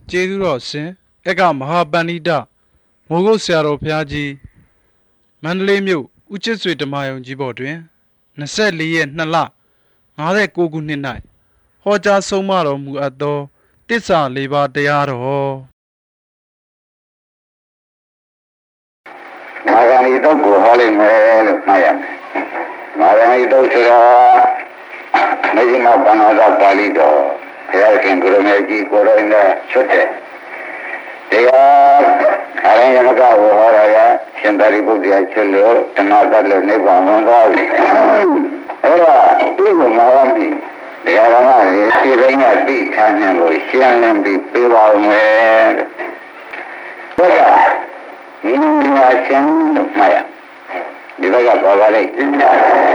ကျေးဇူးတော်ရှင်ဧကမဟာပန္နိတမိုးကုတ်ဆရာတော်ဘုရားကြီးမန္တလေးမြို့ဦးချစ်ဆွေဓမ္မယုံကြီးဘော်တွင်24ရက်2လ59ခုနှစ်၌ဟောကြားဆုံးမတော်မူအပ်သောတစ္ဆာ၄ပါးတရားတော်မာဂဏီတုတ်ကိုဟောလိုက်မယ်လို့မှတ်ရမယ်။မာဂဏီတုတ်ဆိုတာမဇ္ဈိမဘာနာသာပါဠိတော်ဘုရားရှင်ကိုရမေကြီးကိုရိုင်းနဲ့ချွတ်တဲ့တရားအရင်ကဟောရတာရှင်သာရိပုတ္တရာချွတ်လို့တဏှာတတ်လို့နိဗ္ဗာန်ဝင်သွားပြီ။အဲ့ဒါဒီကိုမှားပြီ။တရားတော်ကဒီတိုင်းကသိခံနေလို့ရှင်းလင်းပြီးပြေးပါဦးမယ်။ဒါကဒီမှာရှင်းလို့မှားရဒီဘက်ကဘာပါလဲဒီမှာ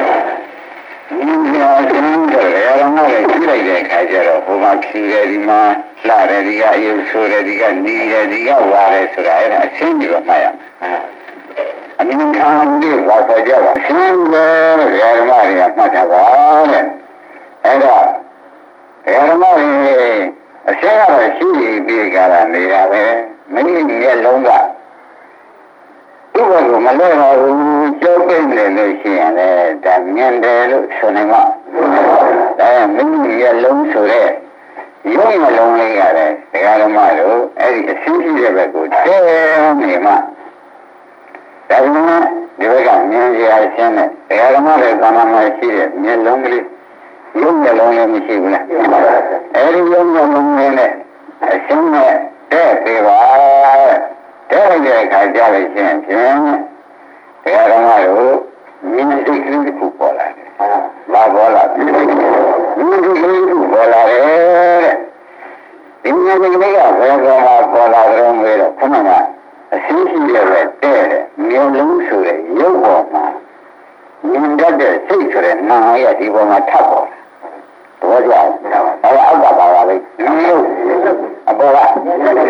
ရှင်းတယ်ရအောင်လည်းကြည့်လိုက်တဲ့အခါကျတော့ဟိုမှာဖြူတယ်ဒီမှာလှတယ်ဒီကအယုဆိုတယ်ဒီကနီးတယ်ဒီကဝါတယ်ဆိုတာအဲ့ဒါရှင်းပြီးတော့မှားရအမြင်ခံပြီးဝါဆိုကြပါရှင်းတယ်ရအောင်လည်းမှတ်တာပါတဲ့အဲ့ဒါရအောင်လည်းအရှင်းကတော့ရှိပြီးကြတာနေရပဲမင်းရဲ့လုံးကဒီဘက်ကမလဲတော့ဘူးကြောက်ပြနေလို့ရှိရင်လည်းဒါမြင်တယ်လို့ဆိုနေမှာဒါမင်းရဲ့လုံးဆိုတဲ့ရုပ်မလုံးလေးကလည်းတရားဓမ္မတို့အဲ့ဒီအရှင်းရှိတဲ့ဘက်ကိုတဲနေမှာဒါကဒီဘက်ကမြင်ရရှင်းတဲ့တရားဓမ္မတွေကာမမရှိတဲ့မျက်လုံးကလေးရုပ်မျက်လုံးလည်းမရှိဘူးလားအဲ့ဒီရုပ်မျက်လုံးလေးနဲ့အရှင်းနဲ့တဲ့ပေးပါတဲ့အခါကြလို့ရှိရင်ဖြင့်တရားဓမ္မတို့မြင်စိတ်ကလေးကိုပေါ်လာတယ်။ဘာပေါ်လာလဲ။မြင်စိတ်ကလေးကိုပေါ်လာတယ်တဲ့။ဒီမြင်စိတ်ကလေးကဘယ်ကောင်မှပေါ်လာကြုံလို့တော့ခဏကအရှင်းရှိရဲ့တဲ့တဲ့မြင်လုံးဆိုတဲ့ရုပ်ပေါ်မှာမြင်တတ်တဲ့စိတ်ဆိုတဲ့နာရဒီပေါ်မှာထပ်ပေါ်လာ။ဘောကြောင့်အဲ့ဒါအောက်ကပါပါလိမ့်။မျိုးအပေါ်ကမြင်တယ်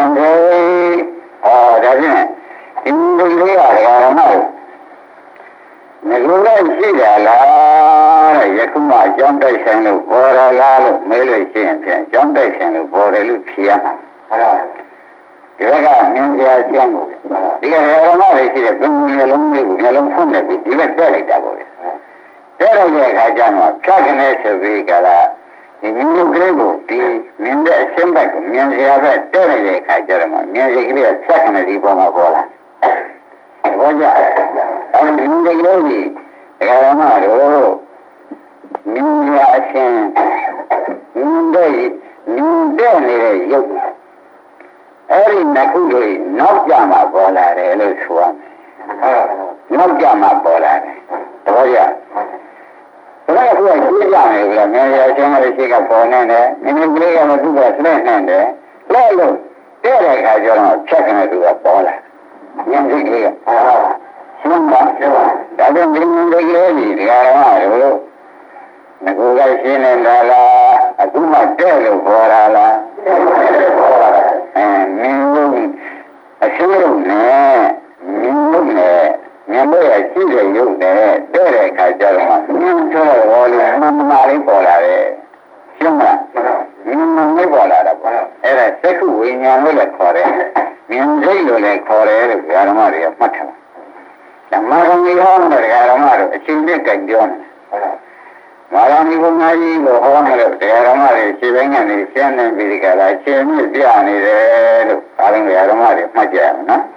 ဒါဖြင့်ဒီလိုလေးရတယ်ဓမ္မငါလည်းရှိတာလားတဲ့ယခုမှအကြောင်းတိုက်ဆိုင်လို့ပေါ်ရလားလို့မေးလို့ရှိရင်ဖြင့်အကြောင်းတိုက်ဆိုင်လို့ပေါ်တယ်လို့ဖြေရမှာဒီကမြင်ကြကျမ်းကိုဒီကဓမ္မတွေရှိတဲ့ဘုံမျိုးလုံးလေးကိုမျိုးလုံးဖွင့်နေပြီးဒီကတက်လိုက်တာပေါ့လေတက်လိုက်တဲ့အခါကျတော့ဖြတ်ကနေဆိုပြီးကြတာဒီမျိုးကလေးကိုဒီမြင်တဲ့အရှင်းဘက်ကိုမြင်ရပဲတက်နေတဲ့အခါကျတော့မြင်စိတ်ကလေးကဖြတ်ကနေဒီပေါ်မှာပေါ်လာဘောကြအဲဒီမြင်စိတ်ကလေးကြီးဓမ္မတို့မြင်ရအရှင်းမြင်တဲ့နေတဲ့ရုပ်အဲဒီနှစ်ခုတွေနောက်ကြမှာပေါ်လာတယ်လို့ဆိုရမယ်နောက်ကြမှာပေါ်လာတယ်သဘောကျဒါကကိုယ်ကြည့်ကြမယ်ဗျာငယ်ရချင်းကလေးရှိကပေါ်နေတယ်ငယ်ကလေးကလည်းသူကလှည့်နေတယ်လှည့်လို့တဲ့တဲ့အခါကျတော့ချက်ကနေသူကပေါ်လာဉာဏ်စိတ်ကလေးကရှင်းပါဒါကြောင့်ဉာဏ်စိတ်ကလေးကြီးတရားဓမ္မတို့ငကိုကရှင်းနေတာလားအခုမှတဲ့လို့ပေါ်လာလားမင်းတို့အရှင်းလို့နဲ့မင်းတို့နဲ့မြင်လို့ရရှိတဲ့ရုပ်နဲ့တဲ့တဲ့အခါကျတော့မြင်တော့ဟောလို့မှန်မှန်လေးပေါ်လာတယ်ရှင်းမလားမြင်မှန်လေးပေါ်လာတာပေါ့အဲ့ဒါသက္ကုဝိညာဉ်လို့လည်းခေါ်တယ်မြင်စိတ်လို့လည်းခေါ်တယ်လို့ဓမ္မတွေကမှတ်ထားတယ်ဓမ္မကံကြီးဟောတဲ့ဓမ္မတို့အချိန်နဲ့ကြိုက်ပြောတယ်မာရဏီဘုရားကြီးကိုဟောတဲ့ဓမ္မတွေခြေပိုင်းကနေရှင်းနေပြီးဒီကလာခြေမြစ်ပြနေတယ်လို့ဒါလည်းဓမ္မတွေမှတ်ကြရမယ်နော်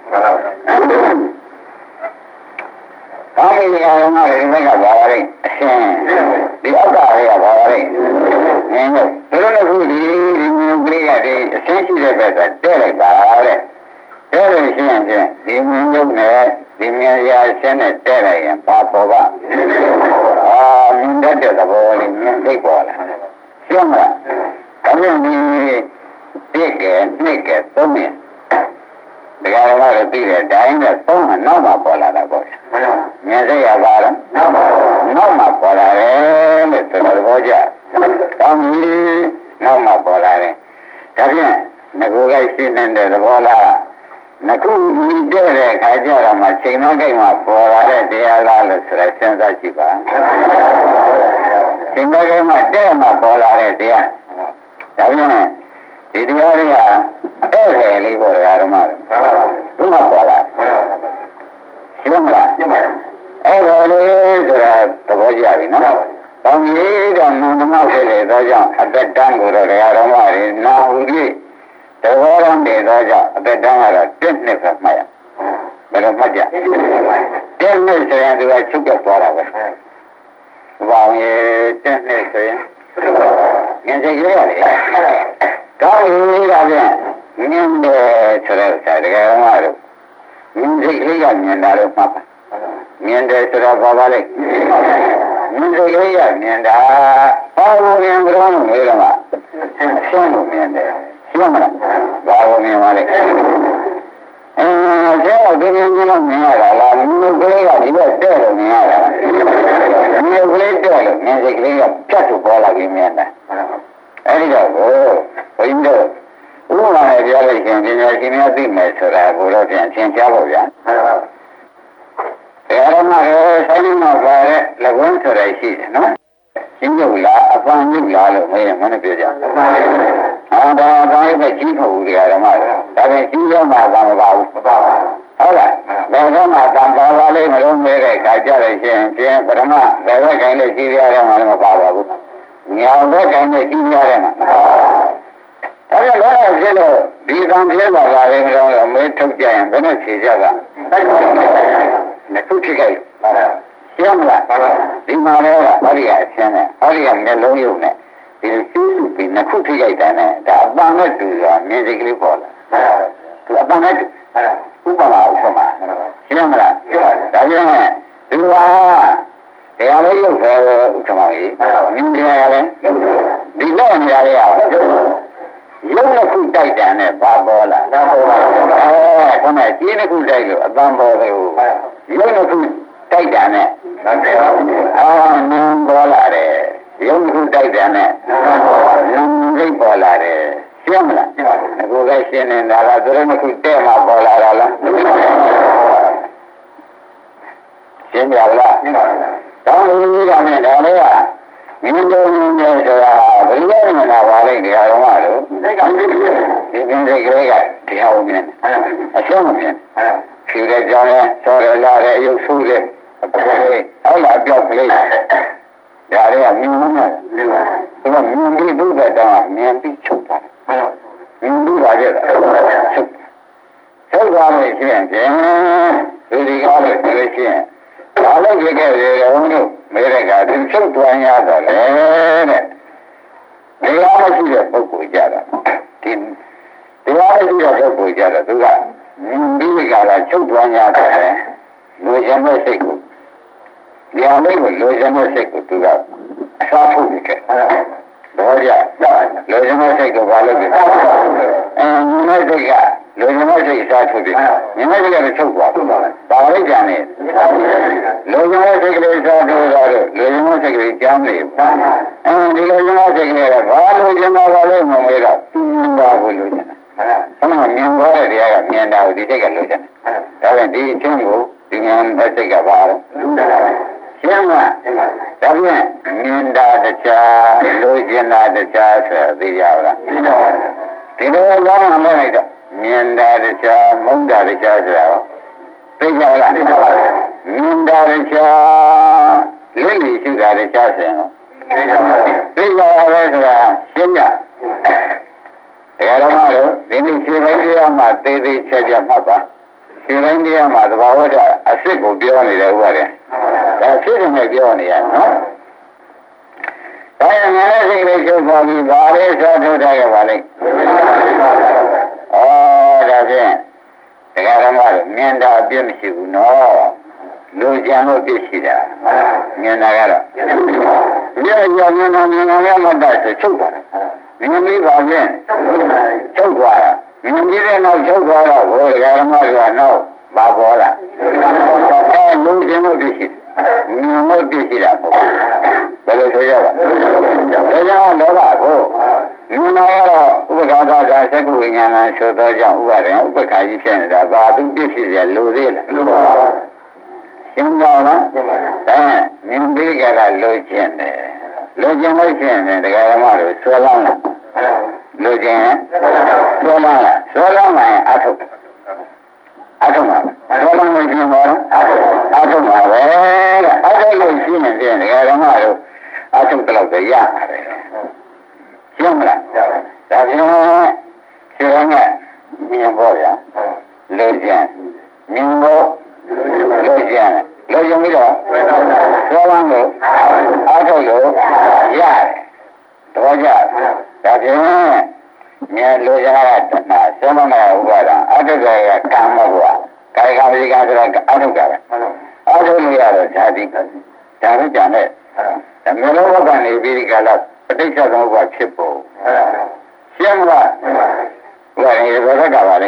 ကောင်းပြီအားလုံးကဒီဘက်ကဘာပါလဲအရှင်ဒီအောက်ကလေးကဘာပါလဲငင်းလို့ဘယ်လိုလဲခုဒီမျိုးကလေးကဒီအရှင်းရှိတဲ့ဘက်ကတဲ့လိုက်ပါတဲ့တဲ့လို့ရှိရင်ဖြင့်ဒီမျိုးရုပ်နဲ့ဒီမျိုးရာရှင်းနဲ့တဲ့လိုက်ရင်ဘာပေါ်ပါမြင်တတ်တဲ့သဘောလေးမြင်သိပေါ်လာရှင်းမလားဒါကြောင့်ဒီတိကဲနှစ်ကဲသုံးရင်တရားဓမ္မတွေသိတဲ့တိုင်းနဲ့သုံးကနောက်မှပေါ်လာတာပေါ့မြင်စိတ်ရပါလားနောက်မှပေါ်လာတယ်လို့ဆိုတော့ဘောကြကောင်းပြီနောက်မှပေါ်လာတယ်ဒါဖြင့်ငကိုကရှင်းနေတဲ့သဘောလားငခုမြင်တဲ့အခါကျတော့မှချိန်မကိတ်မှပေါ်လာတဲ့တရားလားလို့ဆိုတော့စဉ်းစားကြည့်ပါချိန်မကိတ်မှတဲ့မှပေါ်လာတဲ့တရားဒါဖြင့်ဒီတရားတွေကလေးပေါ်ရဓမ္မဘုမပေါ်လာရှင်းမလားအဲ့ဒါလေးဆိုတာသဘောကျပြီနော်ကောင်းပြီတော့နုံဓမ္မဖြစ်လေတော့ကြောင့်အတ္တတန်ကိုတော့ဓမ္မတွေနာဟုကြီးသဘောရမ်းနေတော့ကြောင့်အတ္တတန်ကတော့တစ်နှစ်ပဲမှတ်ရဘယ်လိုမှတ်ကြတစ်နှစ်ဆိုရင်သူကချုပ်ကပ်သွားတာပဲဘာဝင်တစ်နှစ်ဆိုရင်ငင်စိတ်ကလေးရတယ်ကောင်းပြီဒါဖြင့်မြင်တယ်ဆိုတဲ့ဥစ္စာဓမ္မတို့မြင်စိတ်ကလေးကမြင်တာလို့မှတ်ပါမြင်တယ်ဆိုတော့ဘာပါလဲမြင်စိတ်ကလေးကမြင်တာဘာလို့မြင်ကြလို့မေးတော့မှရှင်းလို့မြင်တယ်ရှင်းမလားဘာလို့မြင်ပါလဲဆဲတော့ဒီမြင်လို့မြင်ရတာလားမြင်ကလေးကဒီဘက်တဲ့လို့မြင်ရတာမြင်ကလေးတဲ့လို့မြင်စိတ်ကလေးကဖြတ်ထုတ်ပေါ်လာပြီးမြင်တာအဲ့ဒီတော့ဘုန်းကြီးတို့ဥပမာနဲ့ပြောလိုက်ရင်ပညာရှင်များသိမယ်ဆိုတာကိုတော့ပြန်သင်ကြားဖို့ဗျာဓမ္မရဲ့ဆိုင်မှာပါတဲ့လက်ဝန်းဆိုတဲ့ရှိတယ်နော်ရှင်းလို့လားအပန်းမြုပ်လားလို့မင်းမနဲ့ပြောကြအာဒါတိုင်းပဲကြီးဖို့ဦးဓမ္မဒါပေမဲ့ကြီးရမှာကမပါဘူးဟုတ်လားဘယ်တော့မှတန်ပါပါလိမ့်မလို့မဲတဲ့ခါကြလို့ရှိရင်ပြင်းပထမဘယ်ဘက်ကိုင်းလို့ကြီးရရမှာလည်းမပါပါဘူးညောင်ဘက်ကိုင်းလို့ကြီးရရမှာအဲ့ဒါလည်းဖြစ်လို့ဒီကံပြပါပါလေမလို့မဲထုတ်ကြရင်ဘယ်နဲ့ဖြေကြကနှစ်ခုဖြစ်ခဲ့ရှင်းမလားဒီမှာလည်းဘာလို့အရှင်းလဲဘာလို့မျက်လုံးရုံနဲ့ဒီစုစုပြီးနှစ်ခုဖြစ်ခဲ့တယ်နဲ့ဒါအပန်းနဲ့တူတာမြင်စိတ်ကလေးပေါ်လာသူအပန်းနဲ့တူဥပမာရှင်းမလားဒါကြောင့်ဒီဟာတရားလေးရုပ်ပဲဥက္ကမကြီးမြင်ကြရလဲဒီလောက်နေရရရုပ်နှစ်ခုတိုက်တယ်နဲ့ဘာပေါ်လာခဏကျင်းနှစ်ခုတိုက်လို့အပန်းပေါ်တယ်ရုပ်နှစ်ခုတိုက်တယ်နဲ့နန်းပေါ်လာတယ်ရုပ်နှစ်ခုတိုက်တယ်နဲ့နန်းစိတ်ပေါ်လာတယ်ရှင်းမလားအခုကရှင်းနေတာကသူတို့နှစ်ခုတဲ့မှာပေါ်လာတာလားရှင်းကြလားတောင်းလို့ရမယ်ဒါလေးကမြင်တယ်ဆိုတာဘယ်လိုမှမပါလိုက်တရားတော်မှာလို့ဒီကနေ့ဒီပင်စိတ်ကလေးကတရားဝင်တယ်အရှင်းမမြင်ဖြူတဲ့ကြောင်းရဲစောရလာတဲ့အယုတ်ဆိုးတဲ့အပလေးဟုတ်လားအပြောက်ကလေးဒါတွေကမြင်မှာဒီကမြင်ပြီးဘုရားတော်မြင်ပြီးချုပ်တာမြင်ပြီးပါကြတာချုပ်သွားလို့ရှိရင်ဒီကားလို့ပြောလို့ရှိရင်ဘာလို့ဖြစ်ခဲ့လဲတော့မဲတဲ့ကသူချုပ်သွားရတော့လေတဲ့တရားမရှိတဲ့ပုဂ္ဂိုလ်ကြတာဒီတရားမရှိတဲ့ပုဂ္ဂိုလ်ကြတော့သူကဒီကလာချုပ်သွားရတော့လေလူကျင်တဲ့စိတ်ကိုဒီအလေးကိုလူကျင်တဲ့စိတ်ကိုသူကအစားထုတ်နေတယ်တော့ကြလူကျင်တဲ့စိတ်ကိုဘာလို့လဲမြင်တဲ့စိတ်ကလူကျင်တဲ့စိတ်စားထုတ်တယ်မြင်တဲ့စိတ်ကလည်းချုပ်သွားဘာလို့ကြံနေလူကျင်တဲ့စိတ်ကလေးစားထုတ်တာလို့လူကျင်တဲ့စိတ်ကလေးကြောင်းနေဒီလူကျင်တဲ့စိတ်ကလေးကဘာလို့ကျင်တာလဲမမေးတော့ဘာလို့လူကျင်တာမြင်သွားတဲ့တရားကမြင်တာကိုဒီစိတ်ကလူကျင်တာဒါပြန်ဒီအချင်းကိုဒီဉာဏ်တဲ့စိတ်ကဘာလဲရှင်းမလားဒါပြန်မြင်တာတရားလူကျင်တာတရားဆိုသိကြလားဒီလိုကောင်းမှမလိုက်တော့မြင်တာတရားမုန်းတာတရားဆိုတာသိကြလားမြင်တာတရားလိမ့်လိရှိတာတရားဆိုရင်သိကြပါပဲဆိုတာရှင်းကြတရားတော်မှာဒီနေ့ခြေပိုင်းတရားမှာသေသေးချာချာမှတ်ပါခြေပိုင်းတရားမှာသဘာဝဓာတ်အစစ်ကိုပြောနေတယ်ဟုတ်ပါတယ်ဒါဖြစ်တယ်နဲ့ပြောနေရနော်ဒါရင်ငါလည်းစိတ်လေးချုပ်သွားပြီးဘာလေးဆောထုတ်ထားခဲ့ပါလိမ့်ဒါဖြင့်တရားတော်မှာမြင်တာအပြည့်မရှိဘူးနော်လူကြံလို့ပြည့်ရှိတာမြင်တာကတော့မြင်ရမြင်တာလည်းမတတ်ချုပ်သွားတယ်မြင်ပြီးပါဖြင့်ချုပ်သွားတာမြင်ပြီးတဲ့နောက်ချုပ်သွားတော့ဘုရားဓမ္မကတော့ဘာပေါ်လာလူကျင်လို့ပြည့်ရှိမြင်လို့ပြည့်ရှိတာပေါ့ဘယ်လိုဆိုရပါလဲဒါကြောင့်လောဘကိုမြင်လာတော့ဥပက္ခသာသကုဝိညာဏဆိုတော့ကြောင့်ဥပါဒံဥပက္ခကြီးဖြစ်နေတာဘာသူပြည့်ရှိရလူသေးလားလူပါရှင်းတော့လားမြင်ပြီးကြတာလူကျင်တယ်လူကျင်လို့ရှိရင်တရားဓမ္မတို့ဆွဲလောင်းလာလူကျင်ဆွဲလောင်းလာဆွဲလောင်းလာရင်အလောက်တော့ရပါတယ်ရှင်းမလားဒါဖြင့်ခြေရမ်းကမြင်ဖို့ဗျာလို့ကျန်မြင်ဖို့လို့ကျန်လို့ကျန်ပြီးတော့သောလမ်းကိုအားထုတ်လို့ရတယ်တော့ကြဒါဖြင့်မြင်လို့ကျန်တာတဏှာစေမနာဥပါဒံအတုကကကံမဟုတ်ပါကာယကံဝိကံဆိုတာအတုကပဲအတုလို့ရတော့ဓာတိဒါပဲကြံတဲ့ဒါမျိုးလောကနေပြီးဒီကလာပဋိစ္စသမုပ္ပါဖြစ်ဖို့ရှင်းမလားဘယ်လိုလဲဘယ်ကပါလဲ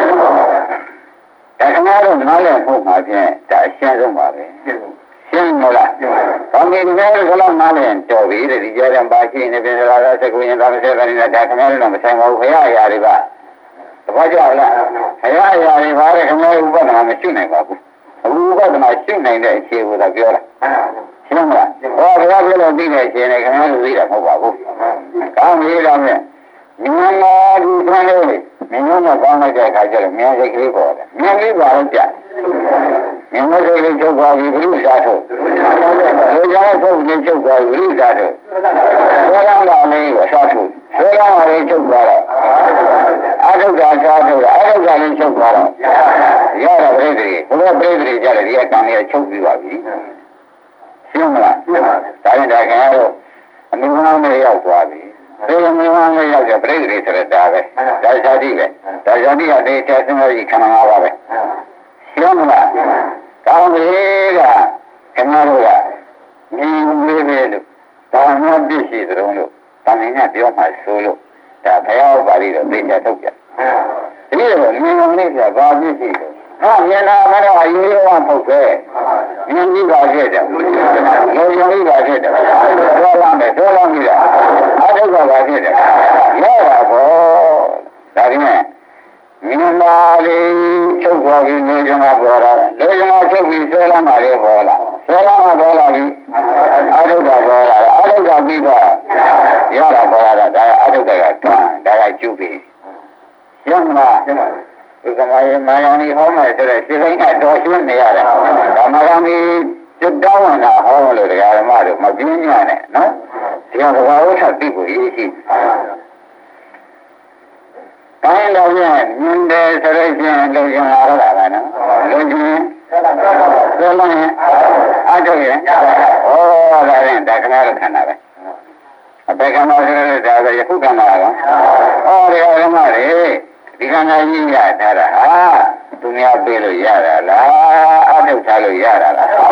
ဒါခဏတော့နားလည်ဖို့မှာဖြင့်ဒါအရှင်းဆုံးပါပဲရှင်းမလားဘာမင်းဒီလိုကလည်းနားလည်တော်ပြီတဲ့ဒီကြတဲ့ပါရှိနေပြင်လာတာစကုရင်သာမဆက်ကနေဒါခဏတော့မဆိုင်ပါဘူးခရအရာတွေပါတပတ်ကြောက်လားခရအရာတွေပါတဲ့ခဏဥပဒနာမရှိနိုင်ပါဘူးအခုဥပဒနာရှိနိုင်တဲ့အခြေကိုသာပြောတာရှင်းမလားဟောဘုရားပြောလို့သိတဲ့အခြေနဲ့ခဏလို့သိတာမဟုတ်ပါဘူးကောင်းပြီတော့မြင်လာဒီဆန်းလေးမြင်လို့ကောင်းလိုက်တဲ့အခါကျတော့မြင်စိတ်ကလေးပေါ်တယ်မြင်လေးပါတော့ကြမြင်လို့စိတ်လေးချုပ်သွားပြီဘုရားထုတ်လူကြားထုတ်ပြီးချုပ်သွားပြီဘုရားထုတ်ဆွဲလန်းတာလေးကိုစားထုတ်ဆွဲလန်းတာလေးချုပ်သွားတော့အထုကစားထုတ်အထုကလေးချုပ်သွားတော့ရတာပြိတ္တိဘုရားပြိတ္တိကြတယ်ဒီကံလေးချုပ်ပြီးပါပြီရှင်းမလားဒါရင်ဒါခင်ဗျားတို့အမှုကောင်းလေးရောက်သွားပြီဒီလိုမျိုးလေးရောက်ကြပြိတ္တိဆိုတဲ့ဒါပဲဒါဇာတိပဲဒါဇာတိကတေချာစင်ကြီးခန္ဓာ၅ပါးပဲရှင်းမလားကောင်းပြီကခင်ဗျားတို့ကမြင်လေးပဲလို့ဒါမှမပြည့်ရှိသလုံးလို့တန်ငင်ကပြောမှဆိုလို့ဒါဘုရားပါဠိတော်သိချာထုတ်ပြဒီလိုမြင်လေးကဘာပြည့်ရှိလို့မြင်လာမှတော့အရေးရောထုတ်ပဲမြင်ပြီးပါဖြစ်တယ်လူယုံပြီးပါဖြစ်တယ်ပြောလာမယ်ပြောလာပြီလားအထုကပါဖြစ်တယ်ရတာပေါ့ဒါပေမဲ့မြင်လာလေချုပ်သွားပြီးလူယုံကပေါ်လာလူယုံကချုပ်ပြီးဆွဲလာမှလည်းပေါ်လာဆွဲလာမှပေါ်လာပြီအထုကပေါ်လာအထုကပြီးတော့ရတာပေါ်လာတာဒါအထုကကကံဒါကကျုပ်ပြီရမလားဒီကမာယမာယနီဟောမယ်ဆိုတော့ဒီလိုနဲ့တော်ရှင်းနေရတယ်။ဒါမှကမီစက်တောင်းတာဟောလို့တရားဓမ္မတို့မပြင်းညံ့နဲ့နော်။ဒီကဘာဝထသိကိုရေးရှိ။တိုင်းတော်ပြန်မြင်တယ်ဆိုလို့ရှိရင်လုံရင်လာတော့တာပဲနော်။လုံရင်ဆိုလို့ရင်အထုတ်ရင်ဩဒါရင်ဒါခဏတော့ခန္ဓာပဲ။အပေခန္ဓာဆိုတော့ဒါပဲယခုခန္ဓာကဩတရားဓမ္မတွေဒီခန္ဓာကြီးရထားတာဟာသူများပြေးလို့ရတာလားအထုတ်ထားလို့ရတာလားဩ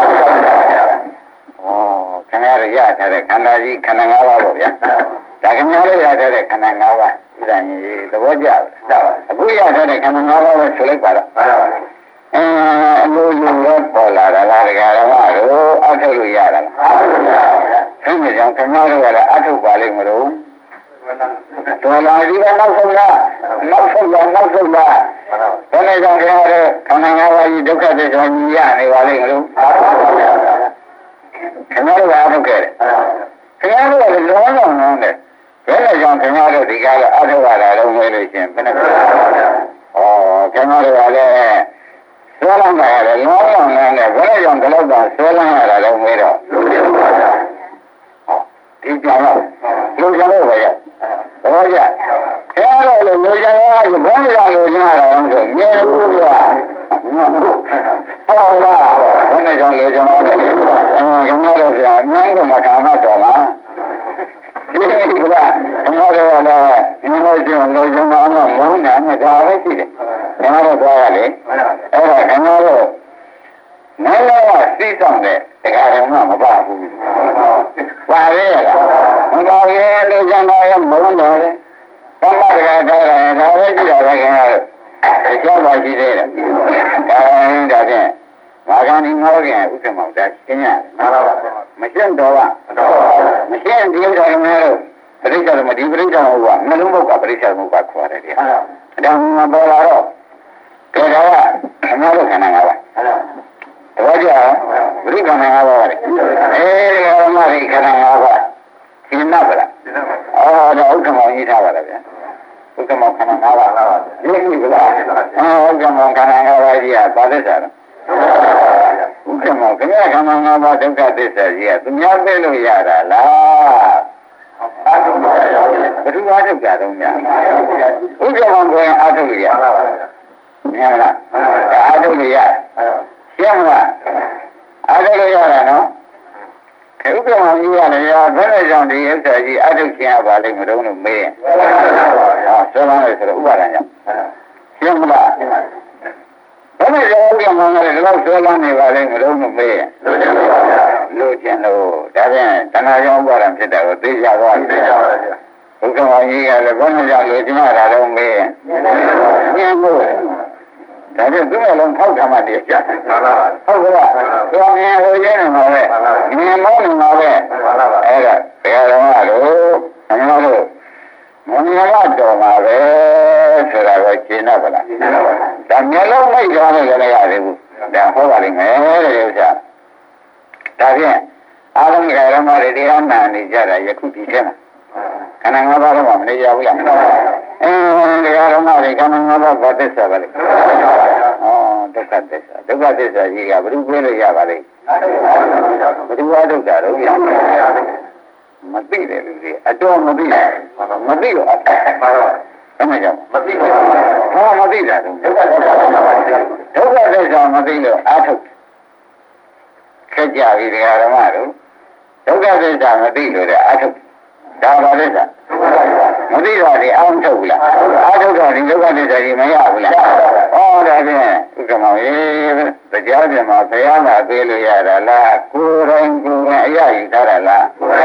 ခင်ဗျားတို့ရထားတဲ့ခန္ဓာကြီးခန္ဓာ၅ပါးပေါ့ဗျာဒါခင်ဗျားတို့ရထားတဲ့ခန္ဓာ၅ပါးဒီတိုင်းသဘောကျလားအခုရထားတဲ့ခန္ဓာ၅ပါးပဲဆိုလိုက်ပါတော့အလိုလိုတော့ပေါ်လာတာလားဒကာရမတို့အထုတ်လို့ရတာလားအဲ့ဒီကြောင့်ခင်ဗျားတို့ကလည်းအထုတ်ပါလိမ့်မလို့တော်လာဒီကနောက်ဆုံးလားနောက်ဆုံးလားဘယ်နဲ့ကြောင့်ခင်ဗျားတို့ခန္ဓာ၅ပါးကြီးဒုက္ခသစ္စာကြီးရနေပါလိမ့်မလို့ခင်ဗျားတို့ကအထုတ်ခဲ့တယ်ခင်ဗျားတို့ကလည်းလုံးလုံးလုံးတယ်ဘယ်နဲ့ကြောင့်ခင်ဗျားတို့ဒီကားကအထုတ်ရတာလုံးမဲလို့ရှင်ဘယ်နဲ့ခင်ဗျားတို့ကလည်းဆွဲလန်းတာလည်းလုံးလုံးလုံးနဲ့ဘယ်နဲ့ကြောင့်ဒီလောက်သာဆွဲလန်းရတာလုံးမဲတော့ဒီကြောင့်လူကြောင့်ပဲဘောကြခဲတော့လေလူကြောင့်ကဘုန်းကြီးကလူကြောင့်တော့ဆိုမြင်လို့ကဟုတ်လားဘယ်နဲ့ကြောင့်လူကြောင့်လဲခင်ဗျားတို့ကငန်းကမကာမတော်လားဒီကခင်ဗျားတို့ကလည်းဒီလိုကျင်လူကြောင့်တော့မဟုတ်နိုင်နဲ့ဒါပဲရှိတယ်ခင်ဗျားတို့သွားရလေအဲ့ဒါခင်ဗျားတို့နိုင်တော့သိဆောင်တဲ့တရားတော်မှမပါဘူးပါရဲလားမပါရဲလူကြောင့်တော့မဟုတ်တော့လေဘာမှတရားတော်တယ်ဒါပဲကြည့်ရပါခင်ဗျားတို့ကြောက်ပါရှိသေးတယ်ဒါဖြင့်မာဂန်ဒီငေါ့ခင်ဥစ္စာမောင်ဒါရှင်းရတယ်မှန်ပါပါမရှင်းတော့ပါမရှင်းဒီဥစ္စာခင်ဗျားတို့ပရိစ္ဆေသမဒီပရိစ္ဆေသမဟုတ်ပါနှလုံးဘုတ်ကပရိစ္ဆေသမဟုတ်ပါခေါ်တယ်ဒီဒါမှပေါ်လာတော့ဒါကခင်ဗျားတို့ခန္ဓာ၅ပါးတော့ကြပရိခန္ဓာ၅ပါးလေအဲဒီဓမ္မရိခန္ဓာ၅ပါးရှင်းတော့ဗလားဒါဥက္ကမောင်ကြီးထားပါလားဗျာဥက္ကမောင်ခန္ဓာ၅ပါးလားရင်းပြီဗလားဥက္ကမောင်ခန္ဓာ၅ပါးကြီးကဘာသစ္စာလဲဥကဲ့မောခင်ဗျာခန္ဓာ၅ပါးဒုက္ခသစ္စာကြီးကသူများသိလို့ရတာလားအာထုဘယ်သူအားထုတ်ကြတော့များဥက္ကမောကိုရင်အားထုတ်ရမြင်လားအားထုတ်ရရှင်းမလားအားထုတ်ရတာနော်ဥက္ကမောကြီးကလည်းဘယ်နဲ့ကြောင့်ဒီဥစ္စာကြီးအားထုတ်ခြင်းရပါလိမ့်မလို့မေးရင်ဟောဆိုတော့ဆိုတော့ဥပါဒဏ်ကြောင့်ရှင်းမလားဘယ်နဲ့ကြောင့်ဥက္ကမောကလည်းဒီလောက်ဆိုလန်းနေပါလိမ့်မလို့မေးရင်လို့ကျင်လို့ဒါပြန်တဏှာကြောင့်ဥပါဒံဖြစ်တာကိုသိကြသွားပြီဥက္ကမောကြီးကလည်းဘယ်နဲ့ကြောင့်လို့ကျင်တာတော့မေးရင်ရှင်းလို့ဒါပြန်သူ့ရဲ့လုံးထောက်ထားမှတည်းကြာဟုတ်ကဲ့သူငယ်ဟိုရင်းနေမှာပဲငယ်မောင်းနေမှာပဲအဲ့ဒါဘယ်တော်မှလို့အမှန်လို့မင်္ဂလာတော်မှာပဲဆိုတာကိုရှင်းတော့ဗလားဒါမျက်လုံးမိတ်သွားတယ်လည်းရသေးဘူးဒါဟောပါလိမ့်မယ်တဲ့ဥစ္စာဒါဖြင့်အာရုံကရမတွေတရားနာနေကြတာယခုဒီထဲမှာခန္ဓာ၅ပါးတော့မနေရဘူးလားတရားတော်တွေခန္ဓာ၅ပါးဘာသစ္စာပါလဲဒုက္ခသစ္စာဒုက္ခသစ္စာကြီးကဘယ်သူပြောလို့ရပါလဲဘယ်သူအားထုတ်တာတော့မသိတယ်လူတွေအတော်မသိမသိတော့အဲ့မှာကြောင့်မသိဘူးဟာမသိတာဒုက္ခသစ္စာမသိလို့အားထုတ်ခက်ကြပြီတရားဓမ္မတို့ဒုက္ခသစ္စာမသိလို့တဲ့အားထုတ်ဒါပါသစ္စာမသိတော့ဒီအောင်ထုတ်ဘူးလားအားထုတ်တော့ဒီဒုက္ခသစ္စာကြီးမရဘူးလားဟောဒါဖြင့်ဥက္ကမောတရားပြန်မှာဘုရားလာပေးလို့ရတာလားကိုယ်တိုင်အရယူထားတာလား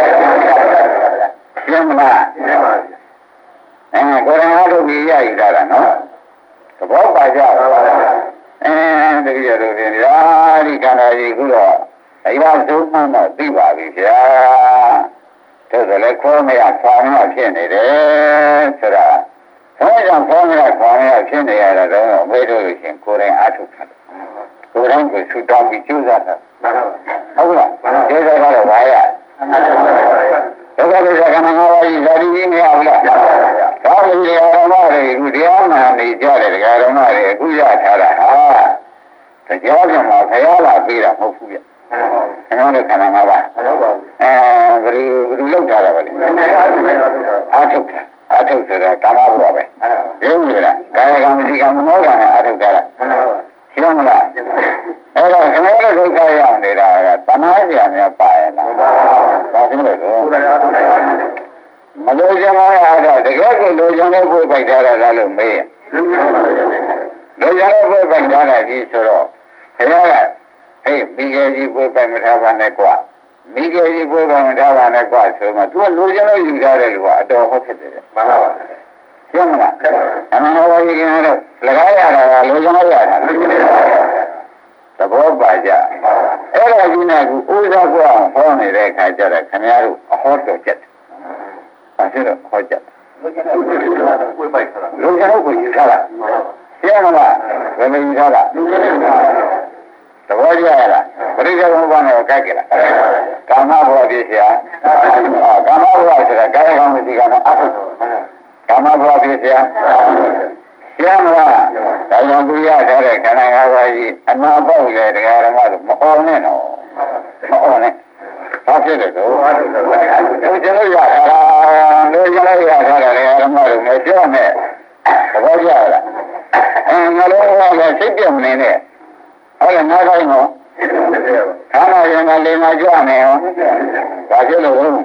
ရှင်းမလားရှင်းပါပြီကိုယ်တိုင်အားထုတ်ပြီးရယူထားတာနော်သဘောပါကြပါတကယ်လို့ဒီရာဒီခန္ဓာကြီးခုတော့အရာဆုံးမှတော့သိပါပြီဗျာတို့ဆိုလည်းခေါ်မရခွာမရဖြစ်နေတယ်ဆိုတာဘာကြောင့်ခေါ်မရခွာမရဖြစ်နေရတာတော့မေးလို့ရှင်ကိုယ်တိုင်အားထုတ်တာကိုယ်တိုင်ကိုဆူတောင်းပြီးကြိုးစားတာဟုတ်လားကျေးဇူးကတော့ဘာရဒုက္ခသစ္စာကနာဝါယီဇာတိကြီးမရဘူးလားဒါလည်းဒီအရမတွေအခုတရားနာနေကြတယ်ဒကာဓမ္မတွေအခုရထားတာဟာတရားပြန်မှာဘုရားလာပေးတာမဟုတ်ဘူးဗျကျွန်တော်တို့ခန္ဓာ၅ပါးဘယ်လိုလောက်ထားတာပါလဲအာထုတ်ဆိုတာကာမဘုရားပဲရုပ်ရတာကာယကံစီကံမနောကံနဲ့အာထုတ်တာရှင်းမလားအဲ့တော့ကျွန်တော်တို့ဒုက္ခရောက်နေတာကတဏှာကြံများပါရဲ့လားဘာဖြစ်လို့လဲမလို့ကြမှာတော့တကယ်ကိုလိုချင်တဲ့ဘုရားပိုက်ထားတာလားလို့မေးရင်လိုချင်တဲ့ဘုရားပိုက်ထားတာကြီးဆိုတော့ဘုရားကဟေးမိဂေကြီးဘုရားပိုက်မထားပါနဲ့ကွာမိဂေကြီးဘုရားပိုက်မထားပါနဲ့ကွာဆိုမှ तू ကလိုချင်လို့ယူထားတယ်လို့ကအတော်ဟုတ်ဖြစ်တယ်မှန်ပါပါရှင်းမလားအမှန်တော်ကြီးကတော့လကားရတာကလိုချင်လို့ရတာသဘောပါကြအဲ့ဒါကြီးနဲ့ကိုဥစားကွာဟောနေတဲ့အခါကျတော့ခင်ဗျားတို့အဟောတော်ချက်ဘာဖြစ်လို့ဟောချက်လိုချင်လို့ကိုယူထားတာရှင်းမလားဘယ်လိုယူထားတာသဘောကျရလားပရိစ္ဆေဘုရားနဲ့ကြိုက်ကြလားကာမဘဝပြည့်စရာကာမဘဝဆိုတာကာယကံဝစီကံနဲ့အထုကာမဘဝပြည့်စရာရှင်းမလားဒါကြောင့်သူရထားတဲ့ခန္ဓာ၅ပါးကြီးအနာပေါက်လေတရားဓမ္မတို့မအော်နဲ့တော့မအော်နဲ့ဘာဖြစ်လဲတော့ကျွန်တော်ရတာလို့ကျွန်တော်ရထားတယ်တရားဓမ္မတို့မပြောနဲ့သဘောကျလားငါတို့ကလည်းစိတ်ပြတ်နေနဲ့ဟုတ်လားငါးတိုင်းတော့ခန္ဓာရင်ကလေးမကြွနေရောဘာဖြစ်လို့လဲ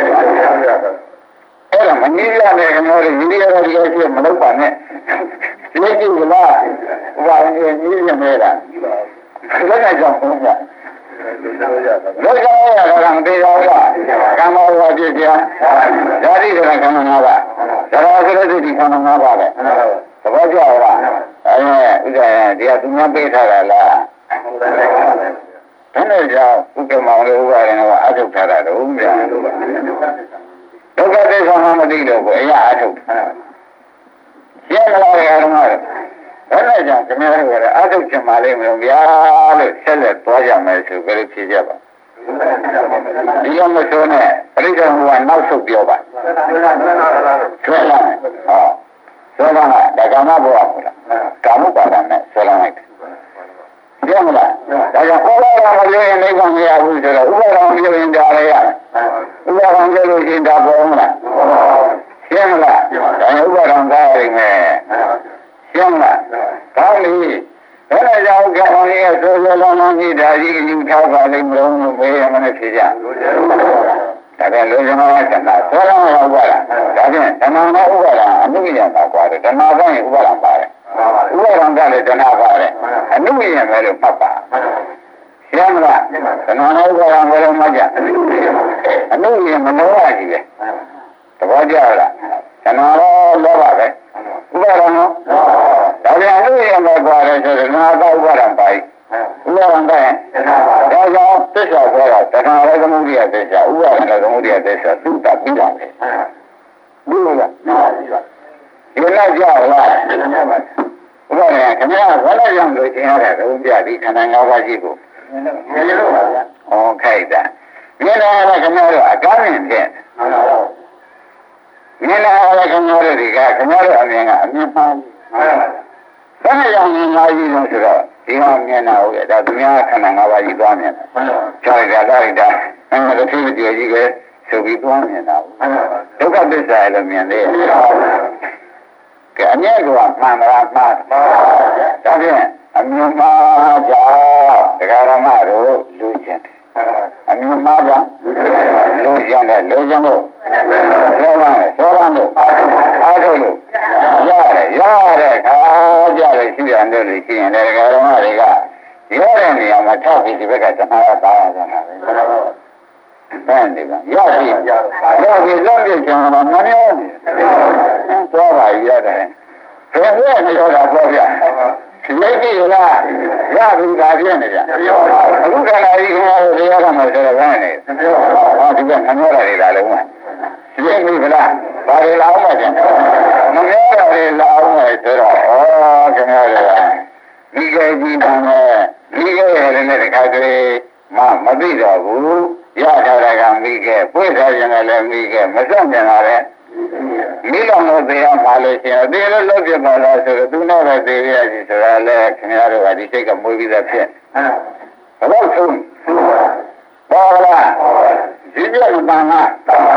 အဲ့ဒါမနည်းရတဲ့ကျွန်တော်တို့ဒီလိုဒီလိုရှိမလုပ်ပါနဲ့ဒီလိုကြည့်လားဘာနည်းနည်းနေတာလက်နဲ့ကြောင့်ဘုရားလောကရတာကတရားကကမ္မဝါပြည့်ပြဓာတိဆိုတာခန္ဓာ၅ပါးသရသရတိခန္ဓာ၅ပါးပဲသဘောကျလားဥစ္စာတရားသူများပေးထားတာလားဘယ်နဲ့ကြောင့်ဥက္ကမောင်လေးဥပါရင်ကအထုတ်ထားတာတော့ဗျာဒုက္ခသစ္စာမသိတော့ဘူးအရာအထုတ်ရှင်းလာတယ်အမှန်ဘယ်နဲ့ကြောင့်ခင်ဗျားတို့ကအထုတ်ချင်ပါလိမ့်မလို့ဗျာလို့ဆက်လက်သွားကြမယ်ဆိုကြလို့ဖြေကြပါဒီလိုမဆိုနဲ့ပရိစ္ဆေဘုရားနောက်ဆုတ်ပြောပါဆွဲလာမယ်ဟောဆွဲလာတာကာမဘဝဟုတ်လားကာမပါဒနဲ့ဆွဲလာလိုက်တယ်ပြောမလားဒါကြောင့်ဩဝါဒမပြောရင်နိဗ္ဗာန်မရဘူးဆိုတော့ဥပါဒံပြောရင်ဒါလည်းရဥပါဒံပြောလို့ရှိရင်ဒါပေါ်မလားရှင်းမလားဒါဥပါဒံကားရမယ်ရှင်းမလားကောင်းပြီဘယ်နဲ့ကြောင့်ကြောင့်ရဲ့ဆိုးဆိုးလောင်းလောင်းကြီးဒါကြီးယူထားပါလိမ့်မလို့မေးရမနဲ့ဖြေကြဒါပဲလူကျင်မှာတဏှာဆိုးလောင်းရောက်ပါလားဒါဖြင့်တဏှာနဲ့ဥပါဒံအနုဉာဏ်ပါကွာတယ်တဏှာကရင်ဥပါဒံပါတယ်ဥပါဒံကလည်းတဏှာပါတယ်အနုဉာဏ်ပဲလို့မှတ်ပါရှင်းမလားတဏှာနဲ့ဥပါဒံဘယ်လိုမှတ်ကြအနုဉာဏ်မနောရကြီးပဲသဘောကျလားတဏှာတော့လောဘပဲဥပါဒံရောဒါပြန်အနုဉာဏ်ပဲကွာတယ်ဆိုတော့တဏှာကဥပါဒံပါဥပါဒံကရင်ဒါကြောင့်သစ္စာပြောတာတဏှာလည်းသမုဒိယသစ္စာဥပါဒံလည်းသမုဒိယသစ္စာသုတ္တပြီးပါမယ်ဘူးလားဒီလောက်ကြောက်လားဥပါဒံခင်ဗျားဘယ်နဲ့ကြောင့်လို့ရှင်းရတယ်ဘုရားဒီခန္ဓာ၅ပါးရှိကိုမြင်လို့ပါဗျာ။ဩခိုက်တာမြင်လာတဲ့ခင်ဗျားတို့အကားမြင်ဖြစ်မြင်လာတဲ့ခင်ဗျားတို့ဒီကခင်ဗျားတို့အမြင်ကအမြင်ပါဘူး။ဘယ်နဲ့ကြောင့်မြင်လာကြီးလို့ဆိုတော့ဒီမှာမြင်တာဟုတ်ရဲ့ဒါသူများခန္ဓာ၅ပါးကြီးသွားမြင်တယ်။ခြေရတာလိုက်တာအဲ့ဒါတစ်ခုတည်းကြီးပဲဆိုပြီးသွားမြင်တာ။ဒုက္ခသစ္စာလည်းမြင်သေးတယ်။ကဲအမြဲကမှန်လားမှားဒါဖြင့်အမြင်မှားကြောင့်တရားဓမ္မတို့လူကျင်တယ်အမြင်မှားကြောင့်လူကျင်တယ်လူကျင်လို့သောရမ်းသောရမ်းလို့အားထုတ်လို့ရတယ်ခါကြတယ်ရှိရတယ်လို့ရှိရင်လည်းတရားဓမ္မတွေကရတဲ့နေရာမှာထောက်ပြီးဒီဘက်ကဓမ္မကပါရကြတာပဲဘယ်နေကရပြီလက်ပြချင်မှာမပြောဘူးသွားပါရတယ်ဘယ်နဲ့မပြောတာပေါ့ဗျာလက်ကြည့်လားရပြီဒါပြည့်နေကြအခုခန္ဓာကြီးကတရားကမှဆိုတော့ဘယ်နဲ့ဟောဒီကမပြောရတာလုံးဝရှင်းပြီလားဘာတွေလာအောင်မကျန်မပြောရလေလာအောင်မယ်ဆိုတော့ဩခင်ဗျားတို့ဒီကကြီးတမ်းနဲ့ဒီကရဲ့လည်းတခါတည်းမသိတော့ဘူးရထားတာကမိခဲ့ပွင့်ထားရင်လည်းမိခဲ့မစွန့်ကျင်တာလည်းမိလောင်လို့သေးရပါလို့ရှိရင်အသေးလို့လုပ်ပြပါလားဆိုတော့သူနဲ့ပဲသေးရစီဆိုတာလည်းခင်ဗျားတို့ကဒီစိတ်ကမွေးပြီးသားဖြစ်ဘယ်တော့ဆုံးပါလားဒီပြတ်မပန်လား